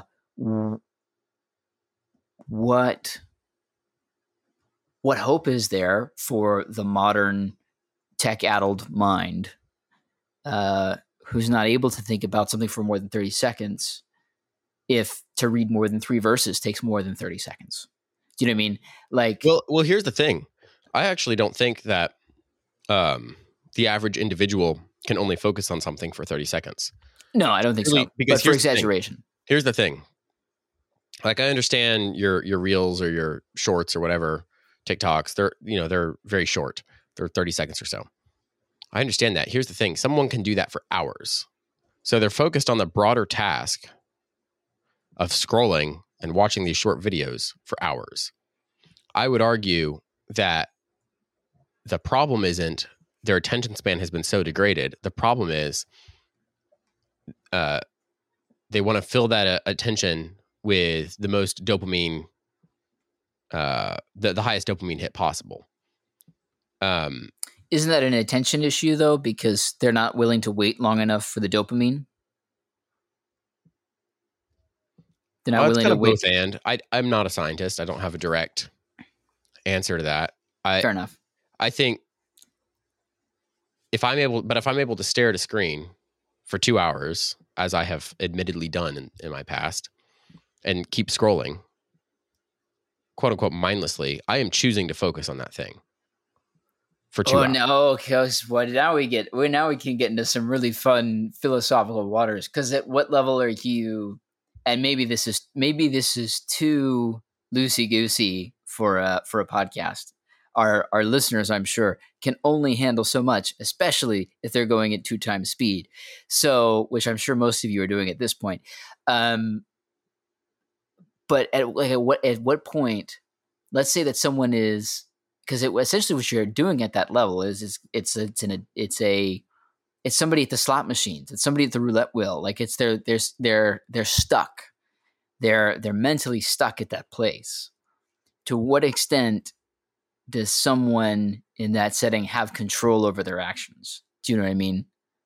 what what hope is there for the modern tech-addled mind uh, who's not able to think about something for more than thirty seconds if to read more than three verses takes more than thirty seconds? Do you know what I mean? Like, Well, well, here's the thing. I actually don't think that um, the average individual can only focus on something for thirty seconds. No, I don't think Really, so. because But for here's the thing. exaggeration. Here's the thing. Like, I understand your your reels or your shorts or whatever, TikToks, they're, you know, they're very short. They're thirty seconds or so. I understand that. Here's the thing. Someone can do that for hours. So they're focused on the broader task of scrolling and watching these short videos for hours. I would argue that the problem isn't their attention span has been so degraded. The problem is uh, they want to fill that uh, attention with the most dopamine, uh, the, the highest dopamine hit possible. Um, Isn't that an attention issue, though, because they're not willing to wait long enough for the dopamine? They're not well, it's willing kind to of wait. both and. I, I'm not a scientist. I don't have a direct answer to that. I, Fair enough. I think if I'm able, but if I'm able to stare at a screen for two hours, as I have admittedly done in, in my past, and keep scrolling, quote unquote, mindlessly, I am choosing to focus on that thing for two Oh hours. no! Because what now we get? Well, now we can get into some really fun philosophical waters. Because at what level are you? And maybe this is maybe this is too loosey goosey for a for a podcast. Our our listeners, I'm sure, can only handle so much, especially if they're going at two times speed. So, which I'm sure most of you are doing at this point. Um, but at like at what at what point? Let's say that someone is, because it essentially what you're doing at that level is is it's it's an it's a it's somebody at the slot machines. It's somebody at the roulette wheel. Like it's they're they're they're they're stuck. They're they're mentally stuck at that place. To what extent does someone in that setting have control over their actions? Do you know what I mean?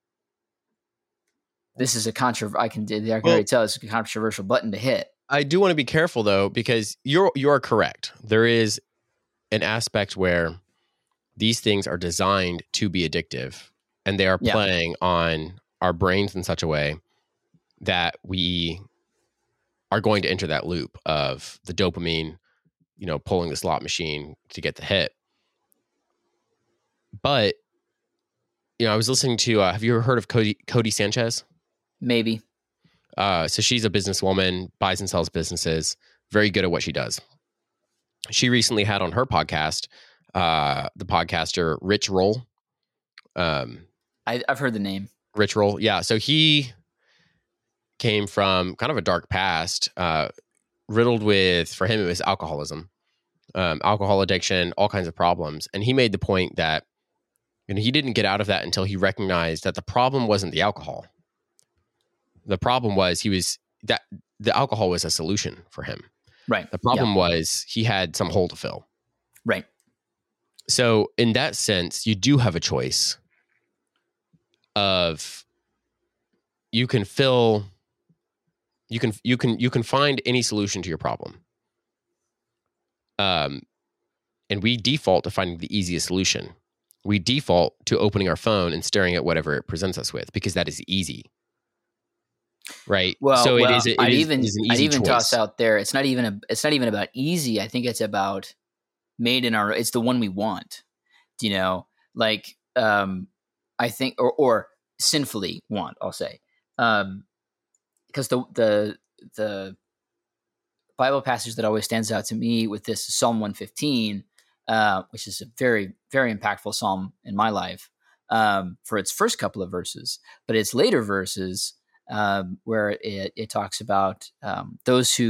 This is a contro. I can I can Well- already tell it's a controversial button to hit. I do want to be careful though, because you're you are correct. There is an aspect where these things are designed to be addictive, and they are Yeah. playing on our brains in such a way that we are going to enter that loop of the dopamine, you know, pulling the slot machine to get the hit. But, you know, I was listening to, uh, have you ever heard of Cody, Cody Sanchez? Maybe. Uh, so she's a businesswoman, buys and sells businesses, very good at what she does. She recently had on her podcast, uh, the podcaster Rich Roll. Um, I, I've heard the name. Rich Roll. Yeah. So he came from kind of a dark past, uh, riddled with, for him, it was alcoholism, um, alcohol addiction, all kinds of problems. And he made the point that, you know, he didn't get out of that until he recognized that the problem wasn't the alcohol. The problem was he was that the alcohol was a solution for him. Right. The problem was he had some hole to fill. Right. So in that sense, you do have a choice of you can fill you can you can you can find any solution to your problem. Um and we default to finding the easiest solution. We default to opening our phone and staring at whatever it presents us with because that is easy. Right. Well, so well, it is it I'd is, even it is an I'd easy even choice. toss out there. It's not even a. It's not even about easy. I think it's about made in our. It's the one we want. You know, like um, I think, or or sinfully want. I'll say, um, because the the the Bible passage that always stands out to me with this is Psalm one fifteen, uh, which is a very very impactful psalm in my life um, for its first couple of verses, but its later verses. Um, where it, it talks about um, those who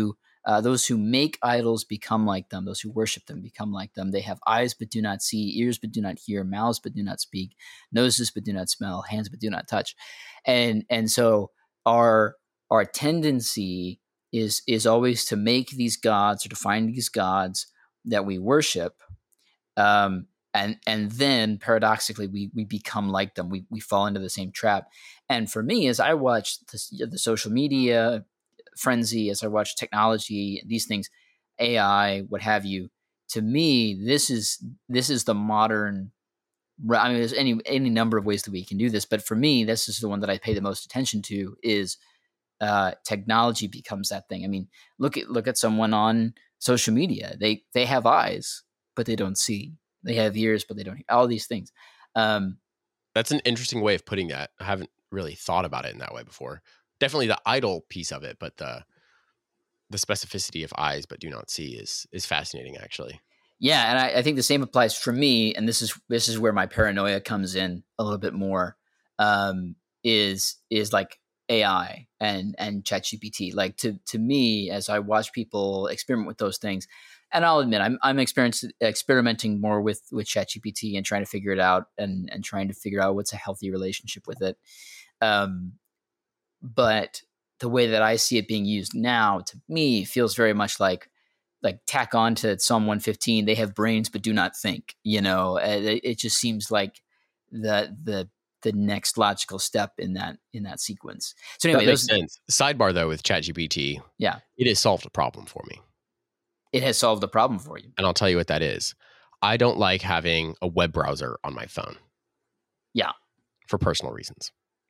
Uh, those who make idols become like them. Those who worship them become like them. They have eyes but do not see, ears but do not hear, mouths but do not speak, noses but do not smell, hands but do not touch. And and so our our tendency is is always to make these gods or to find these gods that we worship, um, and and then paradoxically we we become like them. We we fall into the same trap. And for me, as I watch the, the social media frenzy, as I watch technology, these things, A I, what have you, to me, this is this is the modern. I mean, there's any any number of ways that we can do this, but for me, this is the one that I pay the most attention to. Is uh, technology becomes that thing. I mean, look at look at someone on social media. They they have eyes, but they don't see. They have ears, but they don't hear. All these things. Um, That's an interesting way of putting that. I haven't really thought about it in that way before. Definitely the idol piece of it, but the the specificity of eyes but do not see is is fascinating, actually. Yeah, and I, I think the same applies for me. And this is this is where my paranoia comes in a little bit more. Um, is is like A I and and ChatGPT. Like to to me, as I watch people experiment with those things, and I'll admit I'm I'm experiencing experimenting more with with ChatGPT and trying to figure it out and and trying to figure out what's a healthy relationship with it. Um, but the way that I see it being used now, to me, feels very much like like tack on to Psalm one fifteen. They have brains but do not think. You know, it, it just seems like the the the next logical step in that in that sequence. So anyway, that makes those, sense. Sidebar though, with ChatGPT, yeah, it has solved a problem for me, it has solved the problem for you. and I'll tell you what that is. I don't like having a web browser on my phone. Yeah, for personal reasons.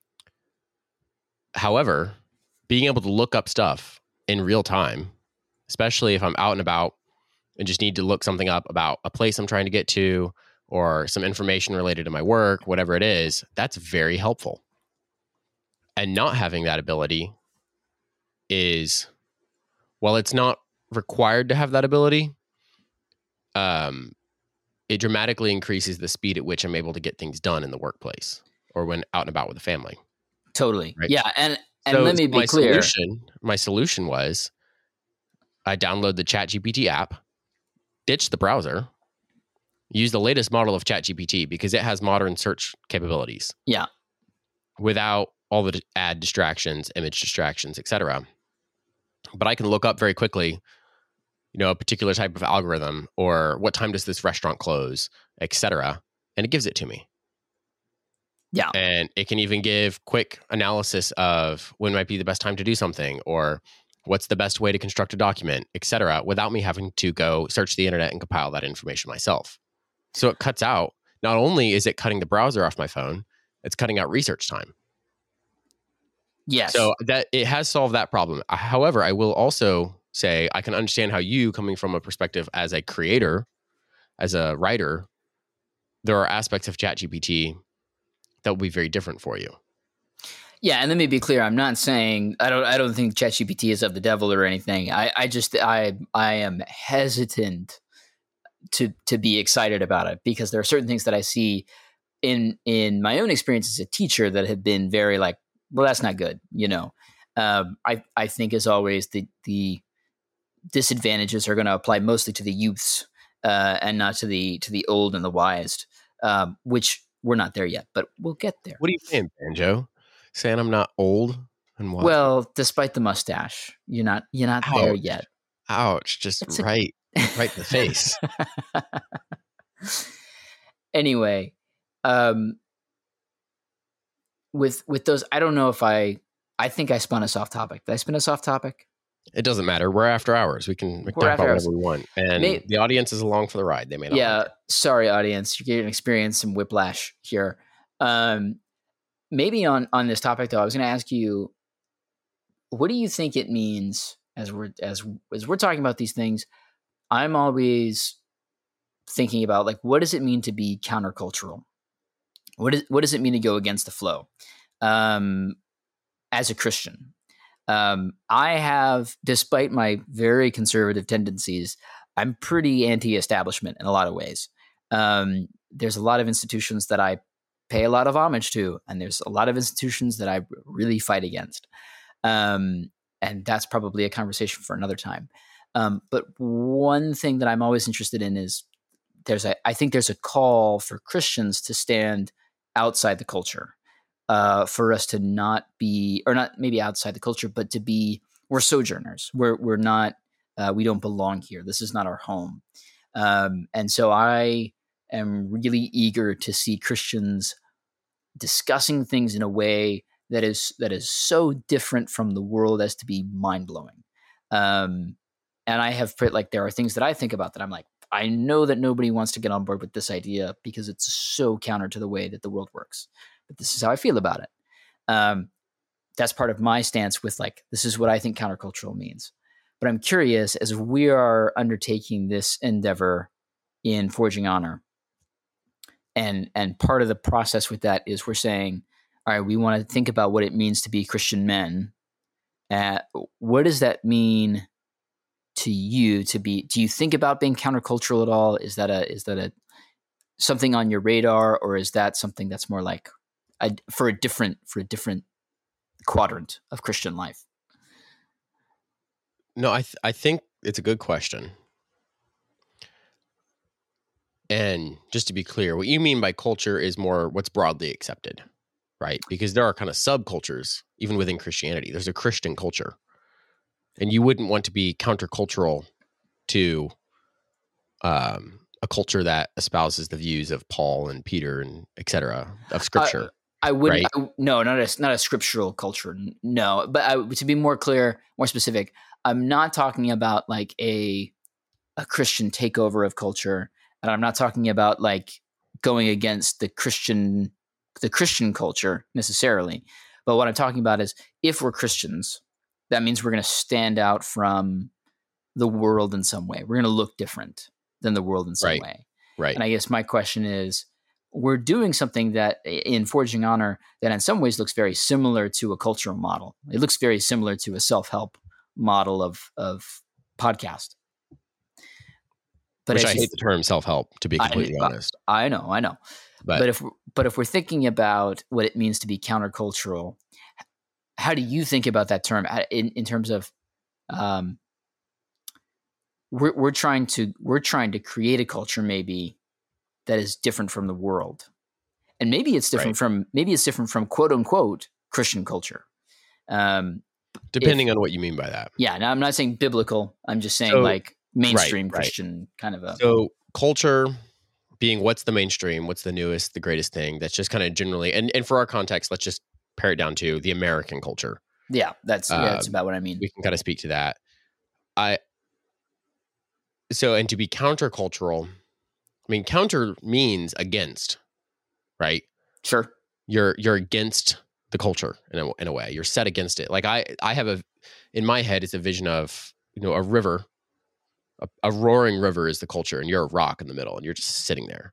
However, being able to look up stuff in real time, especially if I'm out and about and just need to look something up about a place I'm trying to get to or some information related to my work, whatever it is, that's very helpful. And not having that ability is, well, it's not required to have that ability. Um, it dramatically increases the speed at which I'm able to get things done in the workplace or when out and about with the family. Totally. Right? Yeah. And, and so let me be my clear. Solution, my solution was I download the ChatGPT app, ditch the browser, use the latest model of ChatGPT because it has modern search capabilities. Yeah. Without all the ad distractions, image distractions, et cetera. But I can look up very quickly, you know, a particular type of algorithm or what time does this restaurant close, et cetera. And it gives it to me. Yeah. And it can even give quick analysis of when might be the best time to do something or what's the best way to construct a document, et cetera, without me having to go search the internet and compile that information myself. So it cuts out, not only is it cutting the browser off my phone, it's cutting out research time. Yes. So that it has solved that problem. However, I will also say I can understand how you, coming from a perspective as a creator, as a writer, there are aspects of ChatGPT that will be very different for you. Yeah, and let me be clear. I'm not saying I don't. I don't think ChatGPT is of the devil or anything. I, I just I I am hesitant to to be excited about it because there are certain things that I see in in my own experience as a teacher that have been very like, well, that's not good. You know, um, I I think as always the the disadvantages are going to apply mostly to the youths uh, and not to the to the old and the wise, um, which we're not there yet, but we'll get there. What are you saying, Banjo? Saying I'm not old and what? Well, despite the mustache, you're not you're not Ouch. there yet. Ouch! Just it's right, a- right in the face. Anyway, um, with with those, I don't know if I. I think I spun us off topic. Did I spin us off topic? It doesn't matter. We're after hours. We can, we can We're talk about after whatever we want, and May- the audience is along for the ride. They may not. Yeah, like it. sorry, audience. You're getting to experience some whiplash here. Um, maybe on on this topic though, I was going to ask you, what do you think it means as we're as as we're talking about these things? I'm always thinking about like, what does it mean to be countercultural? What is what does it mean to go against the flow? Um, as a Christian, um, I have, despite my very conservative tendencies, I'm pretty anti-establishment in a lot of ways. Um, there's a lot of institutions that I pay a lot of homage to, and there's a lot of institutions that I really fight against. Um, and that's probably a conversation for another time. Um, but one thing that I'm always interested in is there's a, I think there's a call for Christians to stand outside the culture, uh, for us to not be, or not maybe outside the culture, but to be, we're sojourners. We're, we're not, uh, we don't belong here. This is not our home. Um, and so I am really eager to see Christians discussing things in a way that is, that is so different from the world as to be mind blowing. Um, and I have put like, there are things that I think about that I'm like, I know that nobody wants to get on board with this idea because it's so counter to the way that the world works. But this is how I feel about it. Um, that's part of my stance with like, this is what I think countercultural means. But I'm curious, as we are undertaking this endeavor in Forging Honor, and and part of the process with that is we're saying, all right, we want to think about what it means to be Christian men. Uh, what does that mean to you to be? Do you think about being countercultural at all? Is that a is that a something on your radar, or is that something that's more like a, for a different for a different quadrant of Christian life? No, I th- I think it's a good question. And just to be clear, what you mean by culture is more what's broadly accepted, right? Because there are kind of subcultures even within Christianity. There's a Christian culture, and you wouldn't want to be countercultural to um, a culture that espouses the views of Paul and Peter and et cetera of Scripture. Uh, I wouldn't. Right? I, no, not a not a scriptural culture. No, but I, to be more clear, more specific, I'm not talking about like a a Christian takeover of culture, and I'm not talking about like going against the Christian the Christian culture necessarily. But what I'm talking about is if we're Christians, that means we're going to stand out from the world in some way. We're going to look different than the world in some Right. way. Right. And I guess my question is, we're doing something that in Forging Honor that in some ways looks very similar to a cultural model. It looks very similar to a self-help model of, of podcast. But Which I hate the term self-help, to be completely I, honest. I know, I know. But, but if but if we're thinking about what it means to be countercultural, how do you think about that term in, in terms of um, we're we're trying to we're trying to create a culture maybe that is different from the world, and maybe it's different right. from maybe it's different from quote unquote Christian culture. Um, Depending if, on what you mean by that. Yeah, now I'm not saying biblical. I'm just saying so, like mainstream right, Christian right. kind of a. So culture being what's the mainstream, what's the newest, the greatest thing. That's just kind of generally, and, and for our context, let's just pare it down to the American culture. Yeah, that's yeah, um, that's about what I mean. We can kind of speak to that. I. So, and to be countercultural, I mean, counter means against, right? Sure. You're you're against the culture in a, in a way. You're set against it. Like I, I have a, in my head, it's a vision of, you know, a river, a, a roaring river is the culture, and you're a rock in the middle, and you're just sitting there.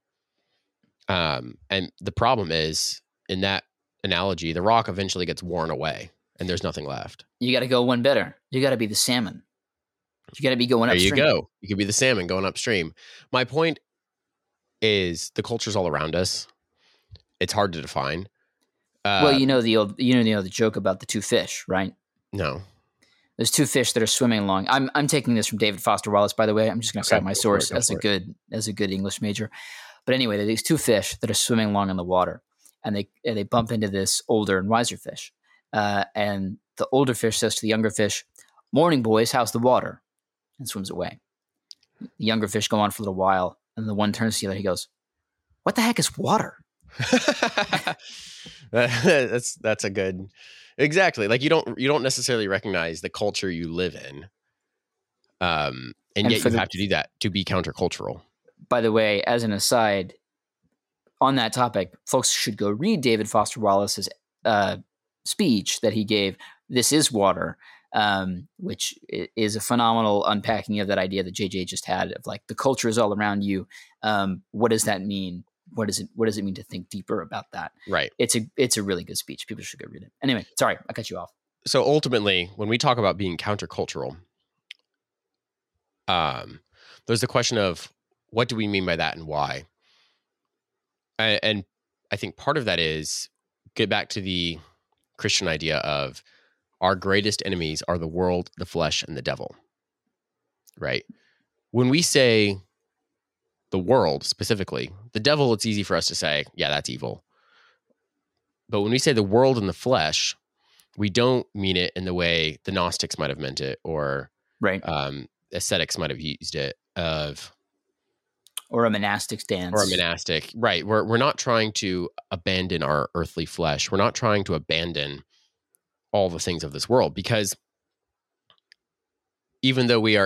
Um, and the problem is, in that analogy, the rock eventually gets worn away, and there's nothing left. You got to go one better. You got to be the salmon. You got to be going upstream. There you go. You could be the salmon going upstream. My point is, the culture's all around us. It's hard to define. Uh, well, you know the old, you know, you know the joke about the two fish, right? No. There's two fish that are swimming along. I'm I'm taking this from David Foster Wallace, by the way. I'm just going to okay, cite my source it, as a it. good as a good English major. But anyway, there's these two fish that are swimming along in the water, and they and they bump into this older and wiser fish. Uh, and the older fish says to the younger fish, "Morning, boys. How's the water?" And swims away. The younger fish go on for a little while, and the one turns to the other. He goes, "What the heck is water?" that's that's a good exactly like you don't you don't necessarily recognize the culture you live in, um and, and yet you the, have to do that to be countercultural. By the way, as an aside on that topic, folks should go read David Foster Wallace's uh speech that he gave, This Is Water, um which is a phenomenal unpacking of that idea that J J just had of like the culture is all around you. Um what does that mean? What does it What does it mean to think deeper about that? Right. It's a It's a really good speech. People should go read it. Anyway, sorry, I cut you off. So ultimately, when we talk about being countercultural, um, there's the question of what do we mean by that and why? And, and I think part of that is get back to the Christian idea of our greatest enemies are the world, the flesh, and the devil, right? When we say the world specifically, the devil, it's easy for us to say, yeah, that's evil. But when we say the world and the flesh, we don't mean it in the way the Gnostics might have meant it, or right, um, ascetics might have used it, of or a monastic stance, or a monastic, right? We're we're not trying to abandon our earthly flesh. We're not trying to abandon all the things of this world, because even though we are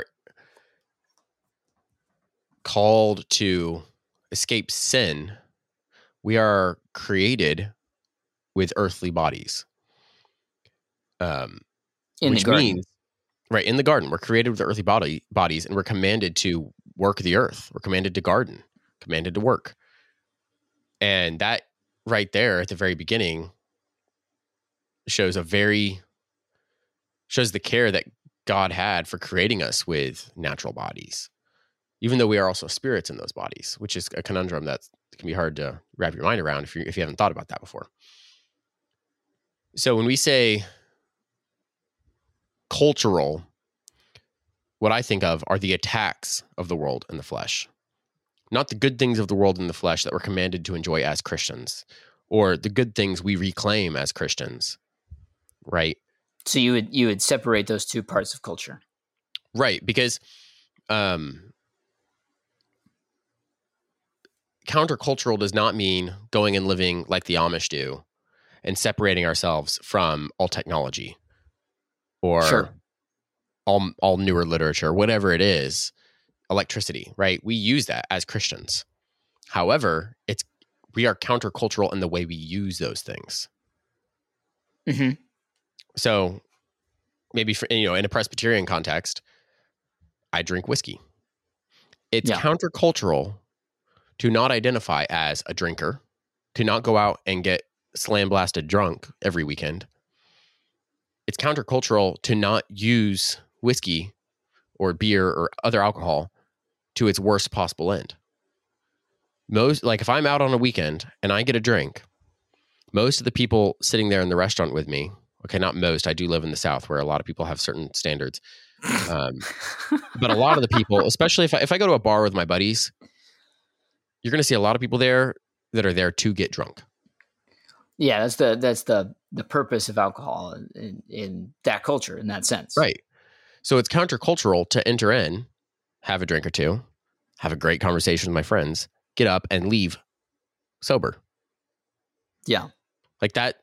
called to escape sin, we are created with earthly bodies. Um, in which the garden. means, right, in the garden, we're created with earthly body bodies, and we're commanded to work the earth. We're commanded to garden, commanded to work. And that right there at the very beginning shows a very, shows the care that God had for creating us with natural bodies, even though we are also spirits in those bodies, which is a conundrum that can be hard to wrap your mind around if you if you haven't thought about that before. So when we say cultural, what I think of are the attacks of the world and the flesh, not the good things of the world and the flesh that we're commanded to enjoy as Christians, or the good things we reclaim as Christians, right? So you would you would separate those two parts of culture, right? Because um, countercultural does not mean going and living like the Amish do and separating ourselves from all technology or sure. all all newer literature, whatever it is, electricity, right? We use that as Christians. However, it's we are countercultural in the way we use those things. Mm-hmm. So maybe for, you know, in a Presbyterian context, I drink whiskey. It's Yeah. countercultural to not identify as a drinker, to not go out and get slam blasted drunk every weekend. It's countercultural to not use whiskey or beer or other alcohol to its worst possible end. Most, like if I'm out on a weekend and I get a drink, most of the people sitting there in the restaurant with me, okay, not most, I do live in the South where a lot of people have certain standards. Um, but a lot of the people, especially if I, if I go to a bar with my buddies, you're going to see a lot of people there that are there to get drunk. Yeah, that's the that's the the purpose of alcohol in, in that culture, in that sense. Right. So it's countercultural to enter in, have a drink or two, have a great conversation with my friends, get up and leave sober. Yeah. Like that.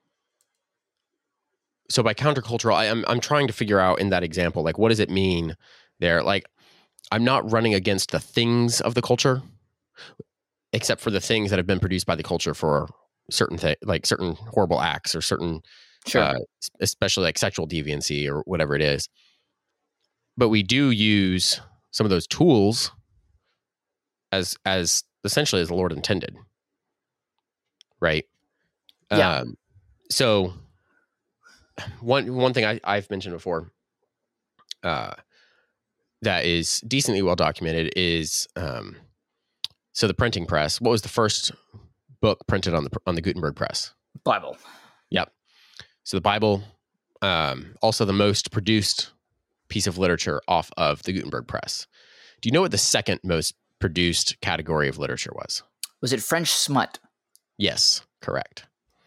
So by countercultural, I, I'm I'm trying to figure out in that example, like, what does it mean there? Like, I'm not running against the things of the culture, except for the things that have been produced by the culture for certain things, like certain horrible acts or certain, Sure. uh, especially like sexual deviancy or whatever it is. But we do use some of those tools as as essentially as the Lord intended, right? Yeah. Um, so one one thing I, I've mentioned before uh, that is decently well documented is um, so the printing press. What was the first book printed on the on the Gutenberg press? Bible. Yep. So the Bible, um, also the most produced piece of literature off of the Gutenberg press. Do you know what the second most produced category of literature was? Was it French smut? Yes, correct.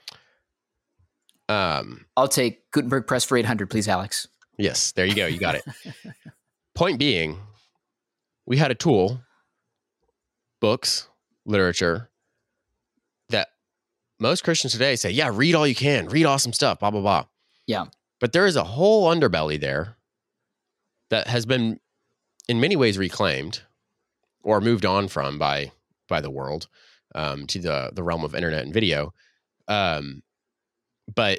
Um, I'll take Gutenberg Press for eight hundred, please, Alex. Yes, there you go. You got it. Point being, we had a tool, books, literature, that most Christians today say, yeah, read all you can, read awesome stuff, blah, blah, blah. Yeah. But there is a whole underbelly there that has been in many ways reclaimed or moved on from by by the world um, to the, the realm of internet and video. Um, but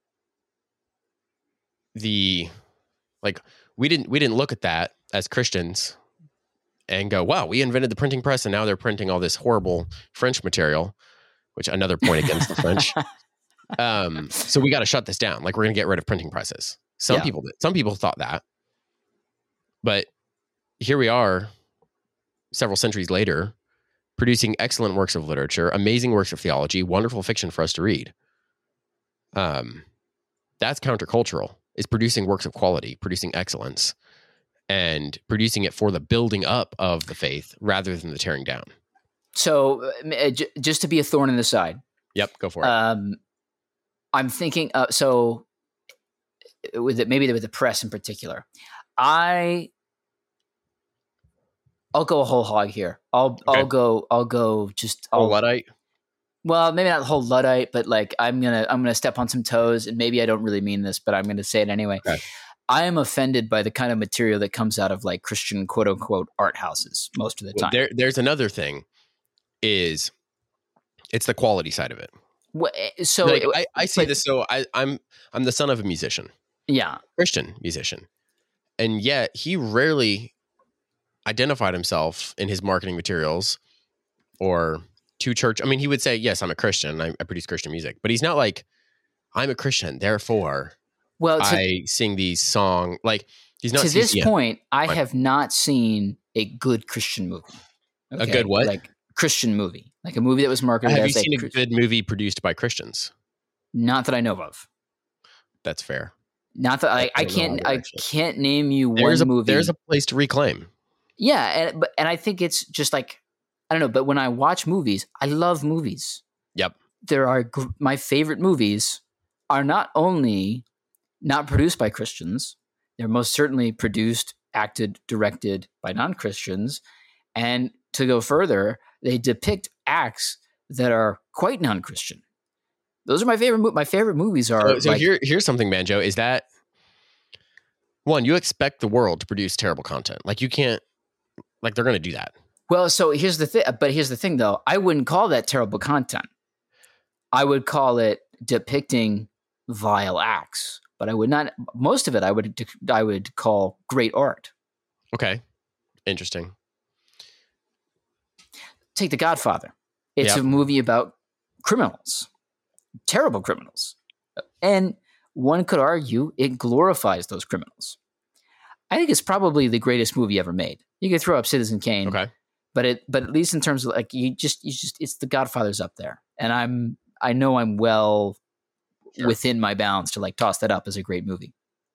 the like we didn't we didn't look at that as Christians and go, wow, we invented the printing press and now they're printing all this horrible French material, which another point against the French. Um, so we got to shut this down. Like we're going to get rid of printing presses. Some Yeah. people did. Some people thought that. But here we are several centuries later producing excellent works of literature, amazing works of theology, wonderful fiction for us to read. Um, That's countercultural. It's producing works of quality, producing excellence, and producing it for the building up of the faith rather than the tearing down. So uh, j- just to be a thorn in the side. Yep, go for it. Um, I'm thinking, uh, so with it, maybe with the press in particular, I, I'll go a whole hog here. I'll, Okay. I'll go, I'll go just, I'll, Oh, Luddite? well, maybe not the whole Luddite, but like I'm gonna, I'm gonna step on some toes, and maybe I don't really mean this, but I'm gonna say it anyway. Okay. I am offended by the kind of material that comes out of like Christian quote unquote art houses most of the Well, time. there, there's another thing, is it's the quality side of it. What, so Like, it- I, I see but- this. So I, I'm I'm the son of a musician, yeah, Christian musician, and yet he rarely identified himself in his marketing materials or to church. I mean, he would say, "Yes, I'm a Christian. I, I produce Christian music," but he's not like, "I'm a Christian, therefore well, to, I sing these songs." Like he's not to this C C M. point, I Right. have not seen a good Christian movie. A good what? Like Christian movie, like a movie that was marketed Have as you seen a a good movie produced by Christians? not that I know of. That's fair. Not that I, I I don't know can't either, I actually. can't name you There's one a movie. there's a place to reclaim. yeah, and but and I think it's just like I don't know. But when I watch movies, I love movies. Yep. There are gr- my favorite movies are not only not produced by Christians, they're most certainly produced, acted, directed by non-Christians, and to go further, they depict acts that are quite non-Christian. Those are my favorite. Mo- my favorite movies are. So, so like, here, here's something, Banjo, is that one, you expect the world to produce terrible content. Like you can't, like they're going to do that. well, so here's the thing. But here's the thing, though. I wouldn't call that terrible content. I would call it depicting vile acts. But I would not. Most of it, I would. I would call great art. Okay. Interesting. Take The Godfather. It's Yep. a movie about criminals, terrible criminals. And one could argue it glorifies those criminals. I think it's probably the greatest movie ever made. You could throw up Citizen Kane, Okay. but it but at least in terms of like you just you just it's The Godfather's up there. And I'm I know I'm well Sure. within my bounds to like toss that up as a great movie.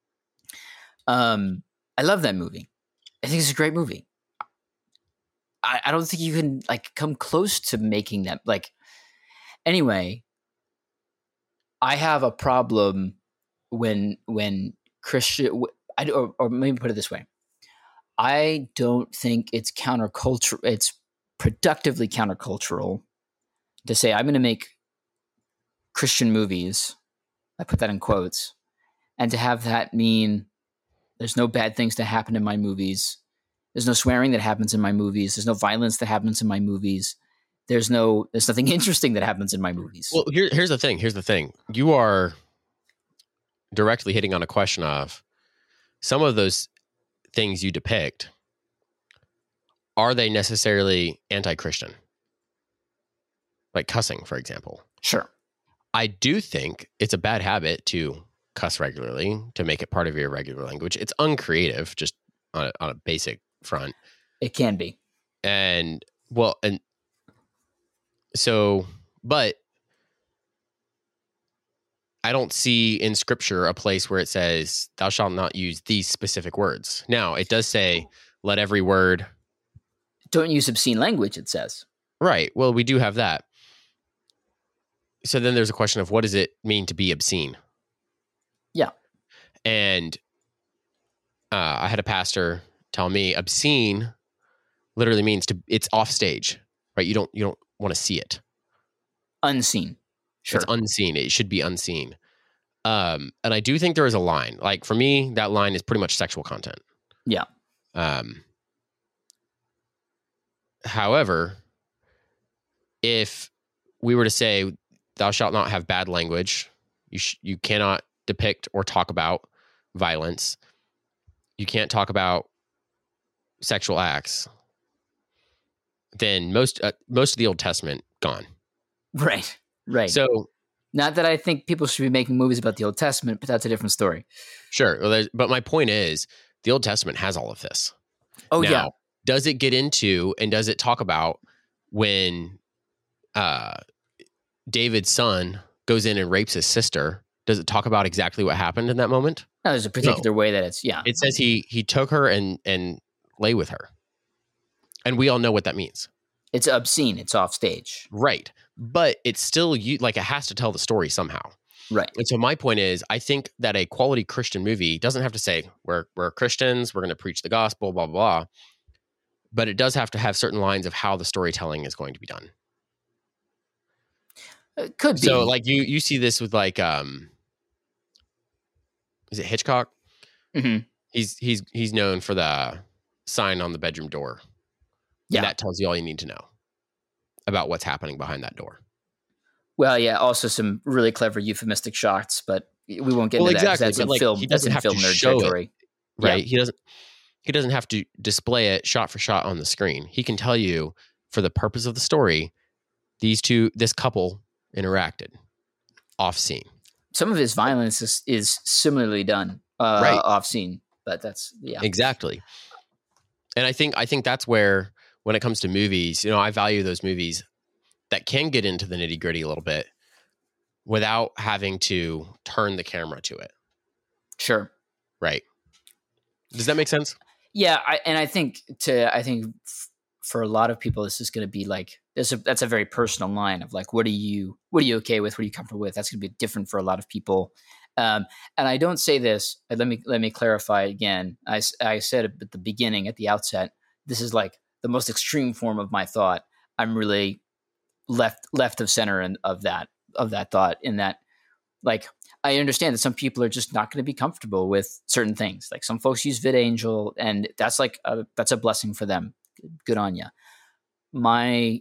Um I love that movie. I think it's a great movie. I, I don't think you can like come close to making that like anyway. I have a problem when when Christian I or, or maybe put it this way. I don't think it's countercultural. It's productively countercultural to say I'm going to make Christian movies. I put that in quotes, and to have that mean there's no bad things that happen in my movies. There's no swearing that happens in my movies. There's no violence that happens in my movies. There's no there's nothing interesting that happens in my movies. Well, here, here's the thing. Here's the thing. You are directly hitting on a question of some of those things you depict. Are they necessarily anti-Christian? Like cussing, for example. Sure. I do think it's a bad habit to cuss regularly, to make it part of your regular language. It's uncreative, just on a, on a basic front. It can be. And well, and so, but I don't see in scripture a place where it says, thou shalt not use these specific words. Now, it does say, let every word. Don't use obscene language, it says. Right. Well, we do have that. So then there's a question of what does it mean to be obscene? Yeah. And uh, I had a pastor tell me obscene literally means to it's off stage, right? You don't you don't want to see it. Unseen. Sure. It's unseen. It should be unseen. Um, and I do think there is a line. Like for me, that line is pretty much sexual content. Yeah. Um, however, if we were to say, thou shalt not have bad language, you sh- you cannot depict or talk about violence, you can't talk about sexual acts, then most uh, most of the Old Testament gone. Right. Right. So not that I think people should be making movies about the Old Testament, but that's a different story. sure, well, there's- but my point is, the Old Testament has all of this. Oh, Now, yeah. does it get into and does it talk about when uh, David's son goes in and rapes his sister does it talk about exactly what happened in that moment? No, there's a particular No. way that it's yeah. It says he he took her and and lay with her, and we all know what that means. It's obscene. It's off stage. Right. But it's still you like it has to tell the story somehow. Right. And so my point is, I think that a quality Christian movie doesn't have to say we're we're Christians, we're going to preach the gospel, blah, blah, blah. But it does have to have certain lines of how the storytelling is going to be done. It could be. So like you you see this with like um is it Hitchcock? Mm-hmm. He's he's he's known for the sign on the bedroom door. Yeah. And that tells you all you need to know about what's happening behind that door. Well, yeah, also some really clever euphemistic shots, but we won't get well, into exactly. that because that's but in like, film. He That's doesn't in have film to nerd show territory. it, right? Yeah. He doesn't. He doesn't have to display it shot for shot on the screen. He can tell you, for the purpose of the story, these two, this couple interacted off scene. Some of his violence is, is similarly done uh, Right. off scene, but that's yeah. Exactly. And I think I think that's where, when it comes to movies, you know, I value those movies that can get into the nitty gritty a little bit without having to turn the camera to it. Sure. Right. Does that make sense? Yeah, I, and I think to I think f- for a lot of people, this is going to be like there's a, that's a very personal line of like, what are you what are you okay with? What are you comfortable with? That's going to be different for a lot of people. Um, and I don't say this. Let me let me clarify again. I, I said at the beginning, at the outset, this is like the most extreme form of my thought. I'm really left left of center and of that of that thought. In that, like, I understand that some people are just not going to be comfortable with certain things. Like some folks use VidAngel, and that's like a, that's a blessing for them. Good on you. My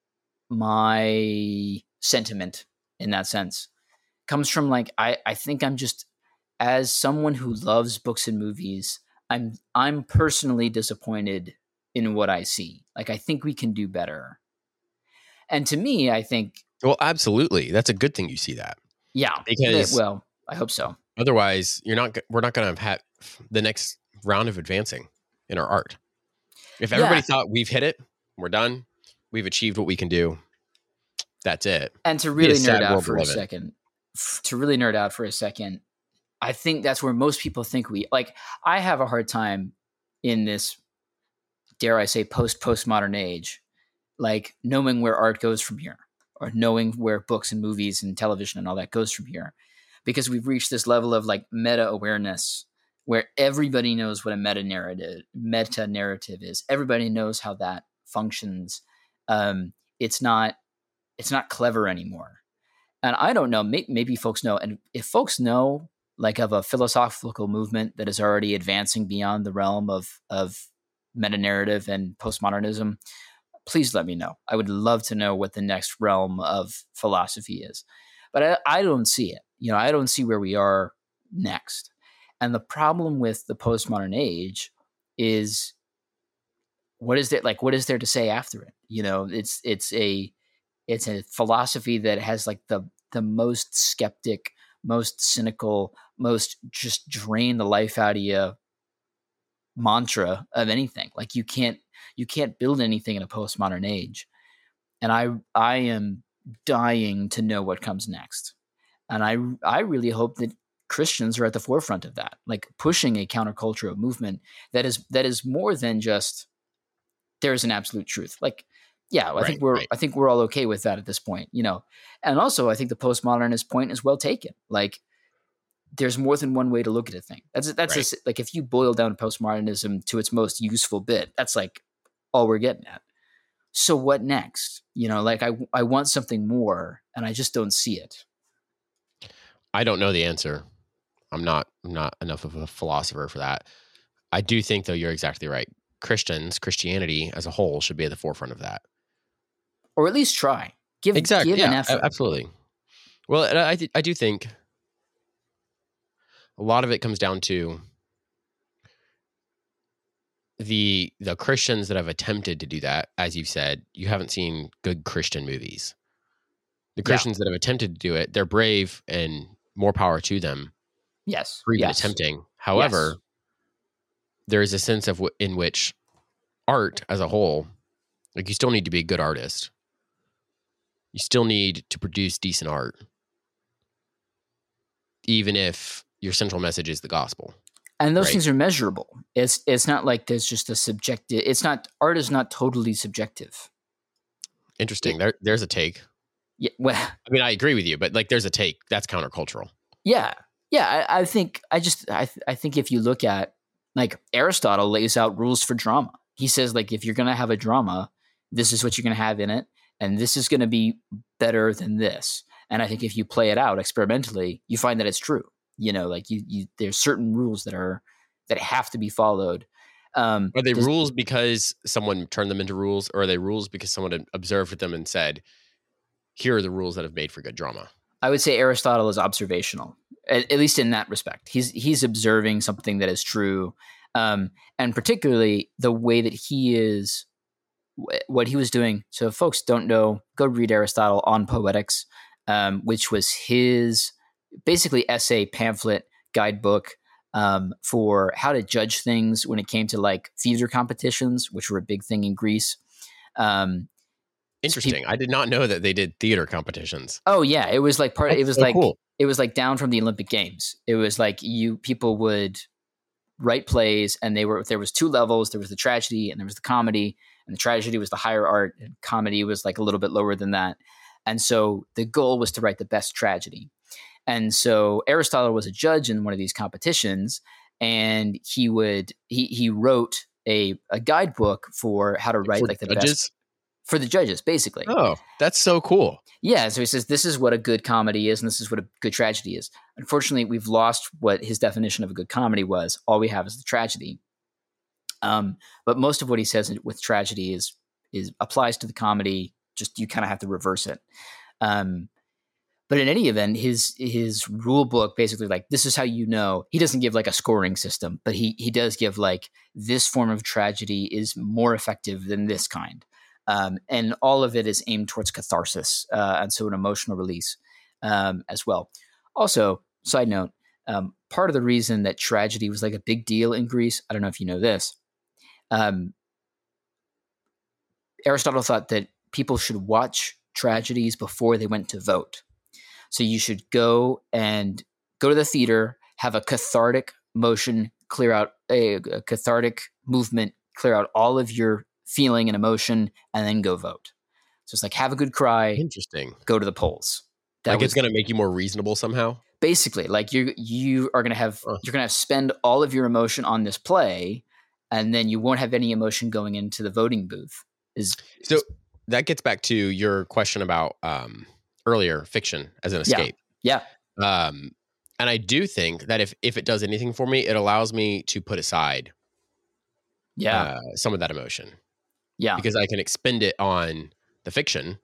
my sentiment in that sense comes from like I I think I'm just, as someone who loves books and movies, I'm I'm personally disappointed in what I see. Like I think we can do better. And to me, I think Well, absolutely. That's a good thing you see that. yeah, Because well, I hope so. otherwise, you're not. We're not going to have the next round of advancing in our art. If everybody Yeah. thought we've hit it, we're done, we've achieved what we can do, that's it. And to Be a really sad nerd out world to for a live in. second, f- to really nerd out for a second, I think that's where most people think we like. I have a hard time in this, dare I say, post postmodern age, like knowing where art goes from here, or knowing where books and movies and television and all that goes from here, because we've reached this level of like meta awareness where everybody knows what a meta narrative meta narrative is. Everybody knows how that functions. Um, it's not it's not clever anymore. And I don't know, may, maybe folks know. And if folks know like of a philosophical movement that is already advancing beyond the realm of of meta narrative and postmodernism, please let me know. I would love to know what the next realm of philosophy is. But I, I don't see it. You know, I don't see where we are next. And the problem with the postmodern age is, what is there like what is there to say after it? You know, it's it's a it's a philosophy that has like the the most skeptic, most cynical, most just drain the life out of you mantra of anything. Like you can't you can't build anything in a postmodern age. And I I am dying to know what comes next. And I I really hope that Christians are at the forefront of that, like pushing a countercultural movement that is that is more than just there's an absolute truth. Like, yeah, I Right, think we're right. I think we're all okay with that at this point, you know. And also, I think the postmodernist point is well taken. Like, there's more than one way to look at a thing. That's that's Right. just, like if you boil down postmodernism to its most useful bit, that's like all we're getting at. So what next? You know, like I I want something more, and I just don't see it. I don't know the answer. I'm not I'm not enough of a philosopher for that. I do think, though, you're exactly right. Christians, Christianity as a whole, should be at the forefront of that. Or at least try. Give Exactly. give an Yeah, effort. a- absolutely. Well, and I I do think a lot of it comes down to the the Christians that have attempted to do that. As you've said, you haven't seen good Christian movies. The Yeah. Christians that have attempted to do it, they're brave, and more power to them Yes. for even Yes. attempting. However, Yes. there is a sense of w- in which art as a whole, like you still need to be a good artist. You still need to produce decent art. even if your central message is the gospel. And those right? things are measurable. It's it's not like there's just a subjective. It's not art is not totally subjective. Interesting. It, there, there's a take. Yeah. Well, I mean, I agree with you, but like, there's a take that's countercultural. Yeah. Yeah. I, I think I just I I think if you look at like Aristotle lays out rules for drama. He says like if you're gonna have a drama, this is what you're gonna have in it, and this is gonna be better than this. And I think if you play it out experimentally, you find that it's true. You know, like you, you there's certain rules that are that have to be followed. Um, are they does, rules because someone turned them into rules, or are they rules because someone observed them and said, here are the rules that have made for good drama? I would say Aristotle is observational, at, at least in that respect. He's he's observing something that is true, um, and particularly the way that he is, what he was doing. So if folks don't know, go read Aristotle on Poetics, um, which was his basically essay, pamphlet, guidebook um, for how to judge things when it came to like theater competitions, which were a big thing in Greece. Um, Interesting. People, I did not know that they did theater competitions. Oh yeah, it was like part. That's it was so like cool. It was like down from the Olympic Games. It was like you people would write plays, and they were there was two levels. There was the tragedy, and there was the comedy. And the tragedy was the higher art, and comedy was like a little bit lower than that. And so the goal was to write the best tragedy. And so Aristotle was a judge in one of these competitions, and he would he he wrote a a guidebook for how to write for like the judges? best for the judges, basically. Oh, that's so cool. Yeah, so he says this is what a good comedy is, and this is what a good tragedy is. Unfortunately, we've lost what his definition of a good comedy was. All we have is the tragedy. Um, but most of what he says with tragedy is is applies to the comedy. Just you kind of have to reverse it. Um, But in any event, his his rule book basically like this is how you know. He doesn't give like a scoring system, but he he does give like this form of tragedy is more effective than this kind, um, and all of it is aimed towards catharsis uh, and so an emotional release um, as well. Also, side note, um, part of the reason that tragedy was like a big deal in Greece, I don't know if you know this, um, Aristotle thought that people should watch tragedies before they went to vote. So you should go and go to the theater, have a cathartic motion, clear out a, a cathartic movement, clear out all of your feeling and emotion, and then go vote. So it's like have a good cry. Interesting. Go to the polls. That like was, it's going to make you more reasonable somehow. Basically, like you you are going to have you're going to have spend all of your emotion on this play, and then you won't have any emotion going into the voting booth. Is so is, that gets back to your question about. Um, earlier fiction as an escape. Yeah. yeah. Um, and I do think that if, if it does anything for me, it allows me to put aside yeah. uh, some of that emotion. Yeah. Because I can expend it on the fiction.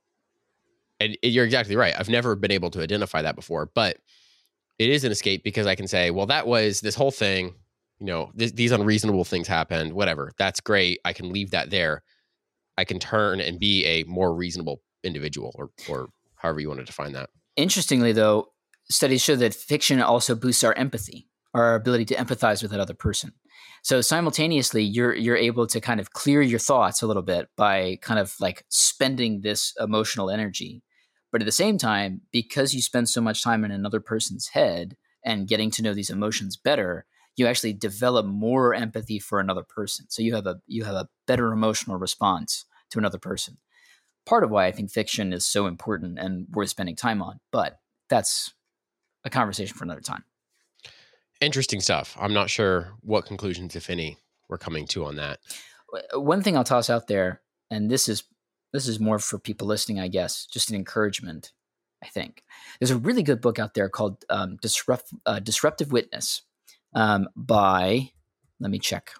And you're exactly right. I've never been able to identify that before, but it is an escape because I can say, well, that was this whole thing, you know, th- these unreasonable things happened, whatever. That's great. I can leave that there. I can turn and be a more reasonable individual or, or however you want to define that. Interestingly, though, studies show that fiction also boosts our empathy, our ability to empathize with another person. So simultaneously, you're you're able to kind of clear your thoughts a little bit by kind of like spending this emotional energy. But at the same time, because you spend so much time in another person's head and getting to know these emotions better, you actually develop more empathy for another person. So you have a you have a better emotional response to another person. Part of why I think fiction is so important and worth spending time on, but that's a conversation for another time. Interesting stuff. I'm not sure what conclusions, if any, we're coming to on that. One thing I'll toss out there, and this is this is more for people listening, I guess, just an encouragement, I think. There's a really good book out there called um, Disrupt, uh, Disruptive Witness um, by, let me check,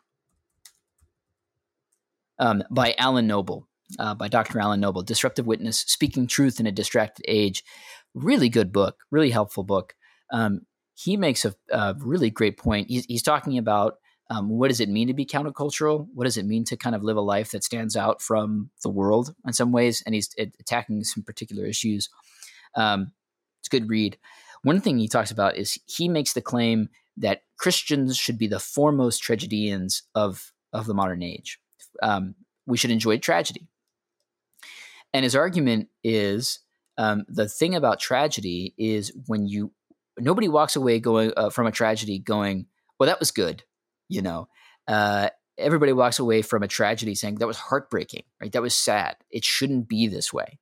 um, by Alan Noble. Uh, by Doctor Alan Noble, Disruptive Witness, Speaking Truth in a Distracted Age. Really good book, really helpful book. Um, he makes a, a really great point. He's, he's talking about um, what does it mean to be countercultural? What does it mean to kind of live a life that stands out from the world in some ways? And he's it, attacking some particular issues. Um, it's a good read. One thing he talks about is he makes the claim that Christians should be the foremost tragedians of, of the modern age. Um, we should enjoy tragedy. And his argument is um, the thing about tragedy is when you nobody walks away going uh, from a tragedy going, well, that was good. You know, uh, everybody walks away from a tragedy saying that was heartbreaking, right? That was sad. It shouldn't be this way.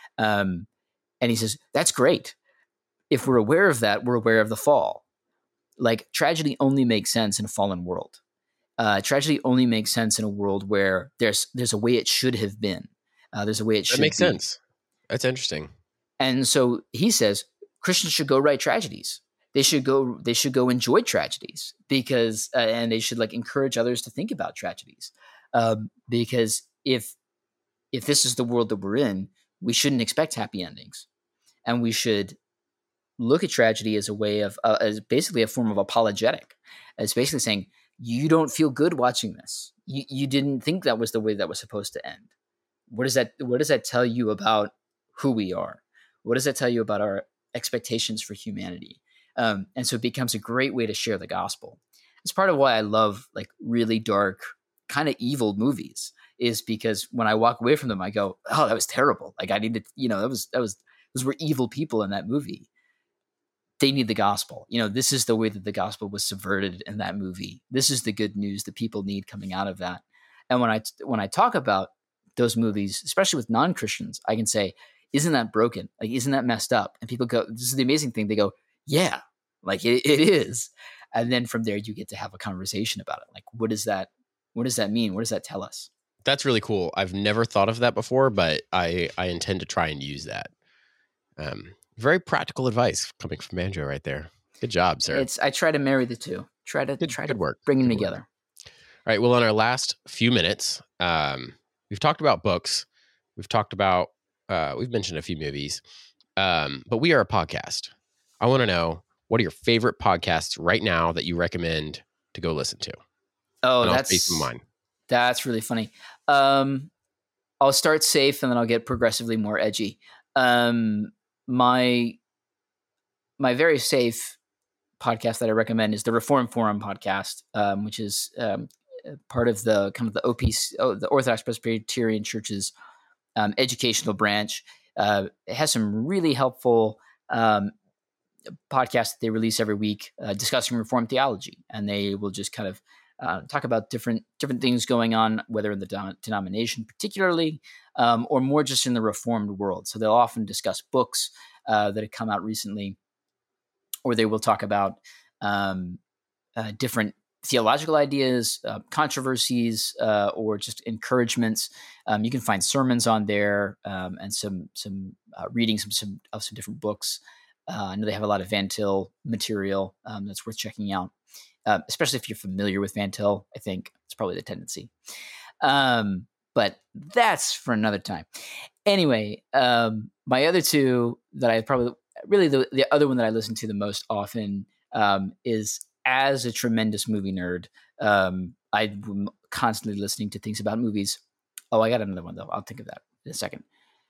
Um, and he says, that's great. If we're aware of that, we're aware of the fall. Like, tragedy only makes sense in a fallen world. Uh, tragedy only makes sense in a world where there's there's a way it should have been. Uh, there's a way it should be. That makes sense. That's interesting. And so he says Christians should go write tragedies. They should go. They should go enjoy tragedies because, uh, and they should like encourage others to think about tragedies. Um, because if if this is the world that we're in, we shouldn't expect happy endings, and we should look at tragedy as a way of uh, as basically a form of apologetic. It's basically saying you don't feel good watching this. You you didn't think that was the way that was supposed to end. What does that What does that tell you about who we are? What does that tell you about our expectations for humanity? Um, and so it becomes a great way to share the gospel. It's part of why I love like really dark, kind of evil movies, is because when I walk away from them, I go, "Oh, that was terrible." Like I need to, you know, that was that was those were evil people in that movie. They need the gospel. You know, this is the way that the gospel was subverted in that movie. This is the good news that people need coming out of that. And when I when I talk about those movies, especially with non-Christians, I can say, "Isn't that broken? Like, isn't that messed up?" And people go, "This is the amazing thing." They go, "Yeah, like it, it is." And then from there, you get to have a conversation about it. Like, what does that, what does that mean? What does that tell us? That's really cool. I've never thought of that before, but I, I intend to try and use that. Um, very practical advice coming from Banjo right there. Good job, sir. It's, I try to marry the two, try to Good, try good to work. bring them Good together. work. All right. Well, in our last few minutes, um, we've talked about books. We've talked about, uh, we've mentioned a few movies, um, but we are a podcast. I want to know, what are your favorite podcasts right now that you recommend to go listen to? Oh, and that's I'll mine. That's really funny. Um, I'll start safe and then I'll get progressively more edgy. Um, my my very safe podcast that I recommend is the Reform Forum podcast, um, which is um, part of the kind of the O P C, oh, the Orthodox Presbyterian Church's um, educational branch. Uh, it has some really helpful um, podcasts that they release every week uh, discussing Reformed theology, and they will just kind of uh, talk about different different things going on, whether in the de- denomination particularly, um, or more just in the Reformed world. So they'll often discuss books uh, that have come out recently, or they will talk about um, uh, different theological ideas, uh, controversies, uh, or just encouragements. Um, you can find sermons on there um, and some some uh, reading some, some of some different books. Uh, I know they have a lot of Van Til material um, that's worth checking out, uh, especially if you're familiar with Van Til. I think it's probably the tendency. Um, but that's for another time. Anyway, um, my other two that I probably really the, the other one that I listen to the most often um, is, as a tremendous movie nerd, um, I'm constantly listening to things about movies. Oh, I got another one though. I'll think of that in a second.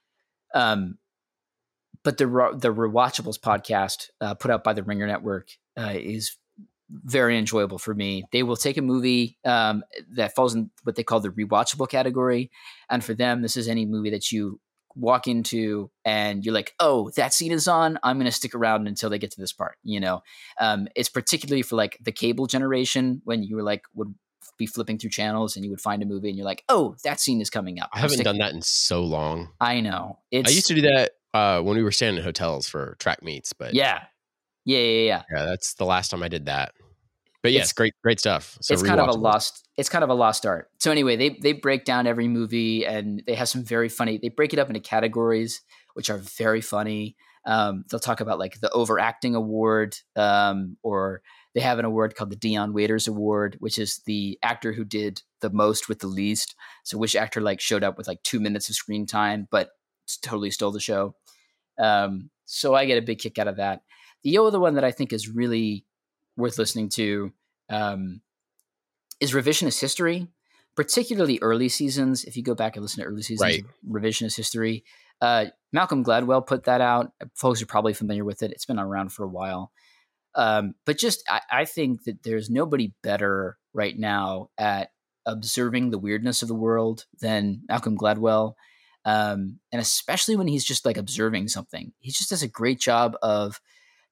Um, But the the Rewatchables podcast uh, put out by the Ringer Network uh, is very enjoyable for me. They will take a movie um, that falls in what they call the rewatchable category, and for them, this is any movie that you walk into and you're like, "Oh, that scene is on. I'm going to stick around until they get to this part." You know, um, it's particularly for like the cable generation when you were like would be flipping through channels and you would find a movie and you're like, "Oh, that scene is coming up." I haven't done that in so long. I know. It's, I used to do that uh, when we were staying in hotels for track meets, but yeah, yeah, yeah, yeah. Yeah, that's the last time I did that. But yes, It's, great, great stuff. So it's kind of a lost. It's kind of a lost art. So anyway, they they break down every movie and they have some very funny. They break it up into categories, which are very funny. Um, they'll talk about like the overacting award, um, or they have an award called the Dion Waiters Award, which is the actor who did the most with the least. So which actor like showed up with like two minutes of screen time, but totally stole the show. Um, so I get a big kick out of that. The other one that I think is really worth listening to um, is Revisionist History, particularly early seasons. If you go back and listen to early seasons, right. of Revisionist History, uh, Malcolm Gladwell put that out. Folks are probably familiar with it. It's been around for a while. Um, but just, I, I think that there's nobody better right now at observing the weirdness of the world than Malcolm Gladwell. Um, and especially when he's just like observing something, he just does a great job of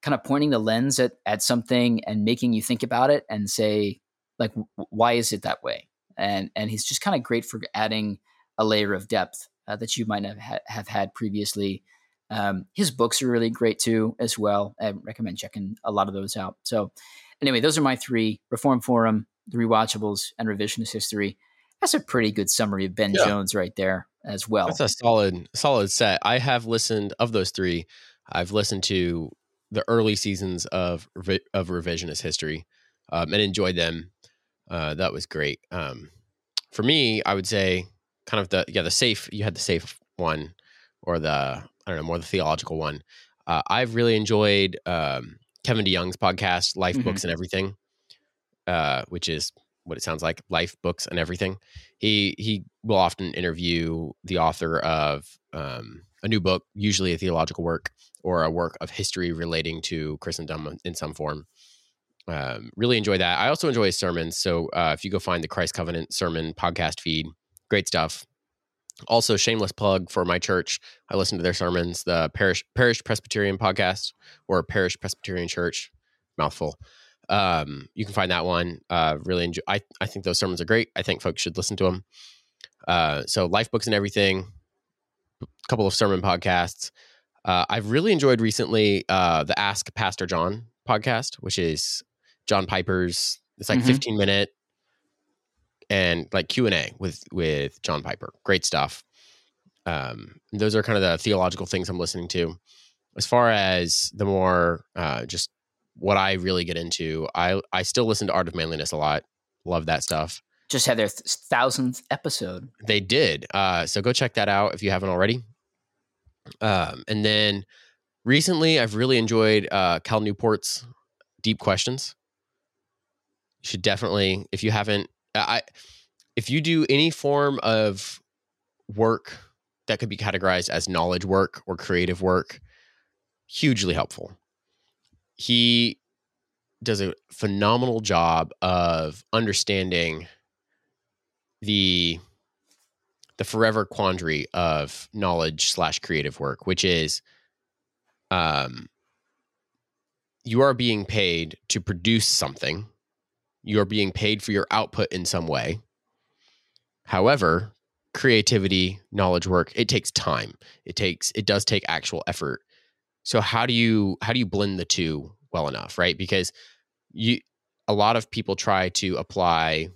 kind of pointing the lens at, at something and making you think about it and say, like, w- why is it that way? And and he's just kind of great for adding a layer of depth uh, that you might not have, ha- have had previously. Um, his books are really great too, as well. I recommend checking a lot of those out. So anyway, those are my three: Reform Forum, The Rewatchables, and Revisionist History. That's a pretty good summary of Ben Yeah. Jones right there as well. That's a solid, solid set. I have listened of those three. I've listened to the early seasons of of Revisionist History um, and enjoyed them. Uh, that was great. Um, for me, I would say kind of the yeah the safe. You had the safe one, or the I don't know more the theological one. Uh, I've really enjoyed um, Kevin DeYoung's podcast, Life, Mhm. Books, and Everything, uh, which is what it sounds like: Life, Books, and Everything. He he will often interview the author of um, a new book, usually a theological work or a work of history relating to Christendom in some form. Um, really enjoy that. I also enjoy his sermons. So uh, if you go find the Christ Covenant sermon podcast feed, great stuff. Also, shameless plug for my church. I listen to their sermons, the Parish Parish Presbyterian podcast or Parish Presbyterian Church, mouthful. Um, you can find that one. Uh, really enjoy. I, I think those sermons are great. I think folks should listen to them. Uh, so Life, Books, and Everything, a couple of sermon podcasts. Uh, I've really enjoyed recently uh, the Ask Pastor John podcast, which is John Piper's. It's like Mhm. fifteen minute and like Q and A with with John Piper. Great stuff. Um, those are kind of the theological things I'm listening to. As far as the more uh, just what I really get into, I I still listen to Art of Manliness a lot. Love that stuff. Just had their th- thousandth episode. They did. Uh, so go check that out if you haven't already. Um, and then recently, I've really enjoyed uh, Cal Newport's Deep Questions. You should definitely, if you haven't, I if you do any form of work that could be categorized as knowledge work or creative work, hugely helpful. He does a phenomenal job of understanding the the forever quandary of knowledge slash creative work, which is um, you are being paid to produce something. You are being paid for your output in some way. However, creativity, knowledge work, it takes time. It takes it does take actual effort. So how do you how do you blend the two well enough, right? Because you a lot of people try to apply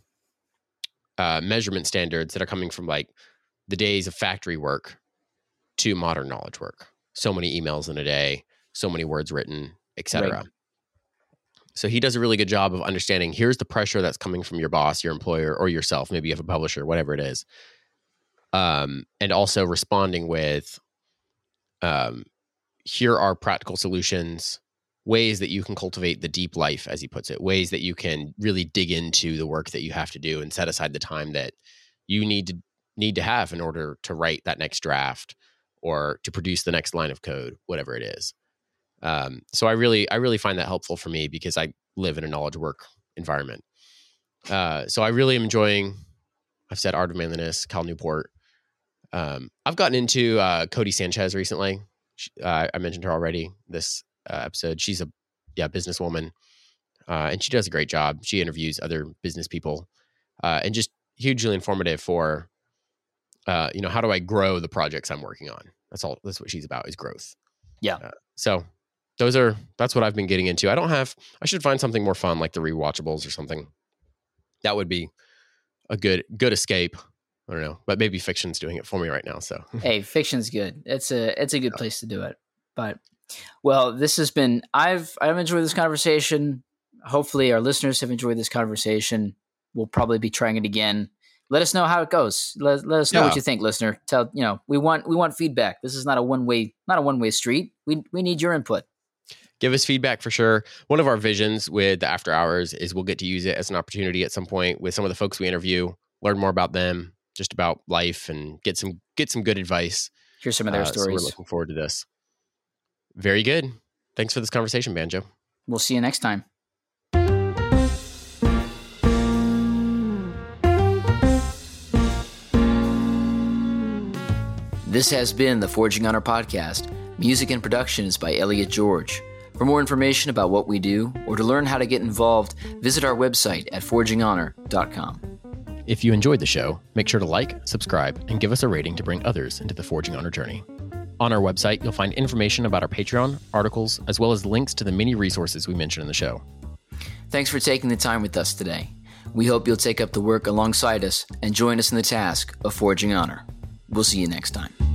uh, measurement standards that are coming from like the days of factory work to modern knowledge work. So many emails in a day, so many words written, et cetera. Right. So he does a really good job of understanding here's the pressure that's coming from your boss, your employer, or yourself. Maybe you have a publisher, whatever it is. Um, and also responding with um, here are practical solutions, ways that you can cultivate the deep life, as he puts it, ways that you can really dig into the work that you have to do and set aside the time that you need to need to have in order to write that next draft or to produce the next line of code, whatever it is. Um, so I really, I really find that helpful for me because I live in a knowledge work environment. Uh, so I really am enjoying, I've said Art of Manliness, Cal Newport. Um, I've gotten into uh, Cody Sanchez recently. She, uh, I mentioned her already this uh, episode. She's a yeah businesswoman, uh, and she does a great job. She interviews other business people, uh, and just hugely informative for, uh, you know, how do I grow the projects I'm working on? That's all. That's what she's about, is growth. Yeah. Uh, so those are that's what I've been getting into. I don't have. I should find something more fun like the rewatchables or something. That would be a good good escape. I don't know, but maybe fiction's doing it for me right now. So Hey, fiction's good. It's a it's a good place to do it. But well, this has been I've I've enjoyed this conversation. Hopefully our listeners have enjoyed this conversation. We'll probably be trying it again. Let us know how it goes. Let, let us know Yeah. what you think, listener. Tell you know, we want we want feedback. This is not a one-way not a one-way street. We we need your input. give us feedback for sure. One of our visions with the After Hours is we'll get to use it as an opportunity at some point with some of the folks we interview, learn more about them, just about life, and get some get some good advice. Here's some of their Uh, so stories. we're looking forward to this. Very good. Thanks for this conversation, Banjo. We'll see you next time. This has been the Forging Honor podcast. Music and production is by Elliot George. For more information about what we do, or to learn how to get involved, visit our website at forging honor dot com. If you enjoyed the show, make sure to like, subscribe, and give us a rating to bring others into the Forging Honor journey. On our website, you'll find information about our Patreon, articles, as well as links to the many resources we mentioned in the show. Thanks for taking the time with us today. We hope you'll take up the work alongside us and join us in the task of Forging Honor. We'll see you next time.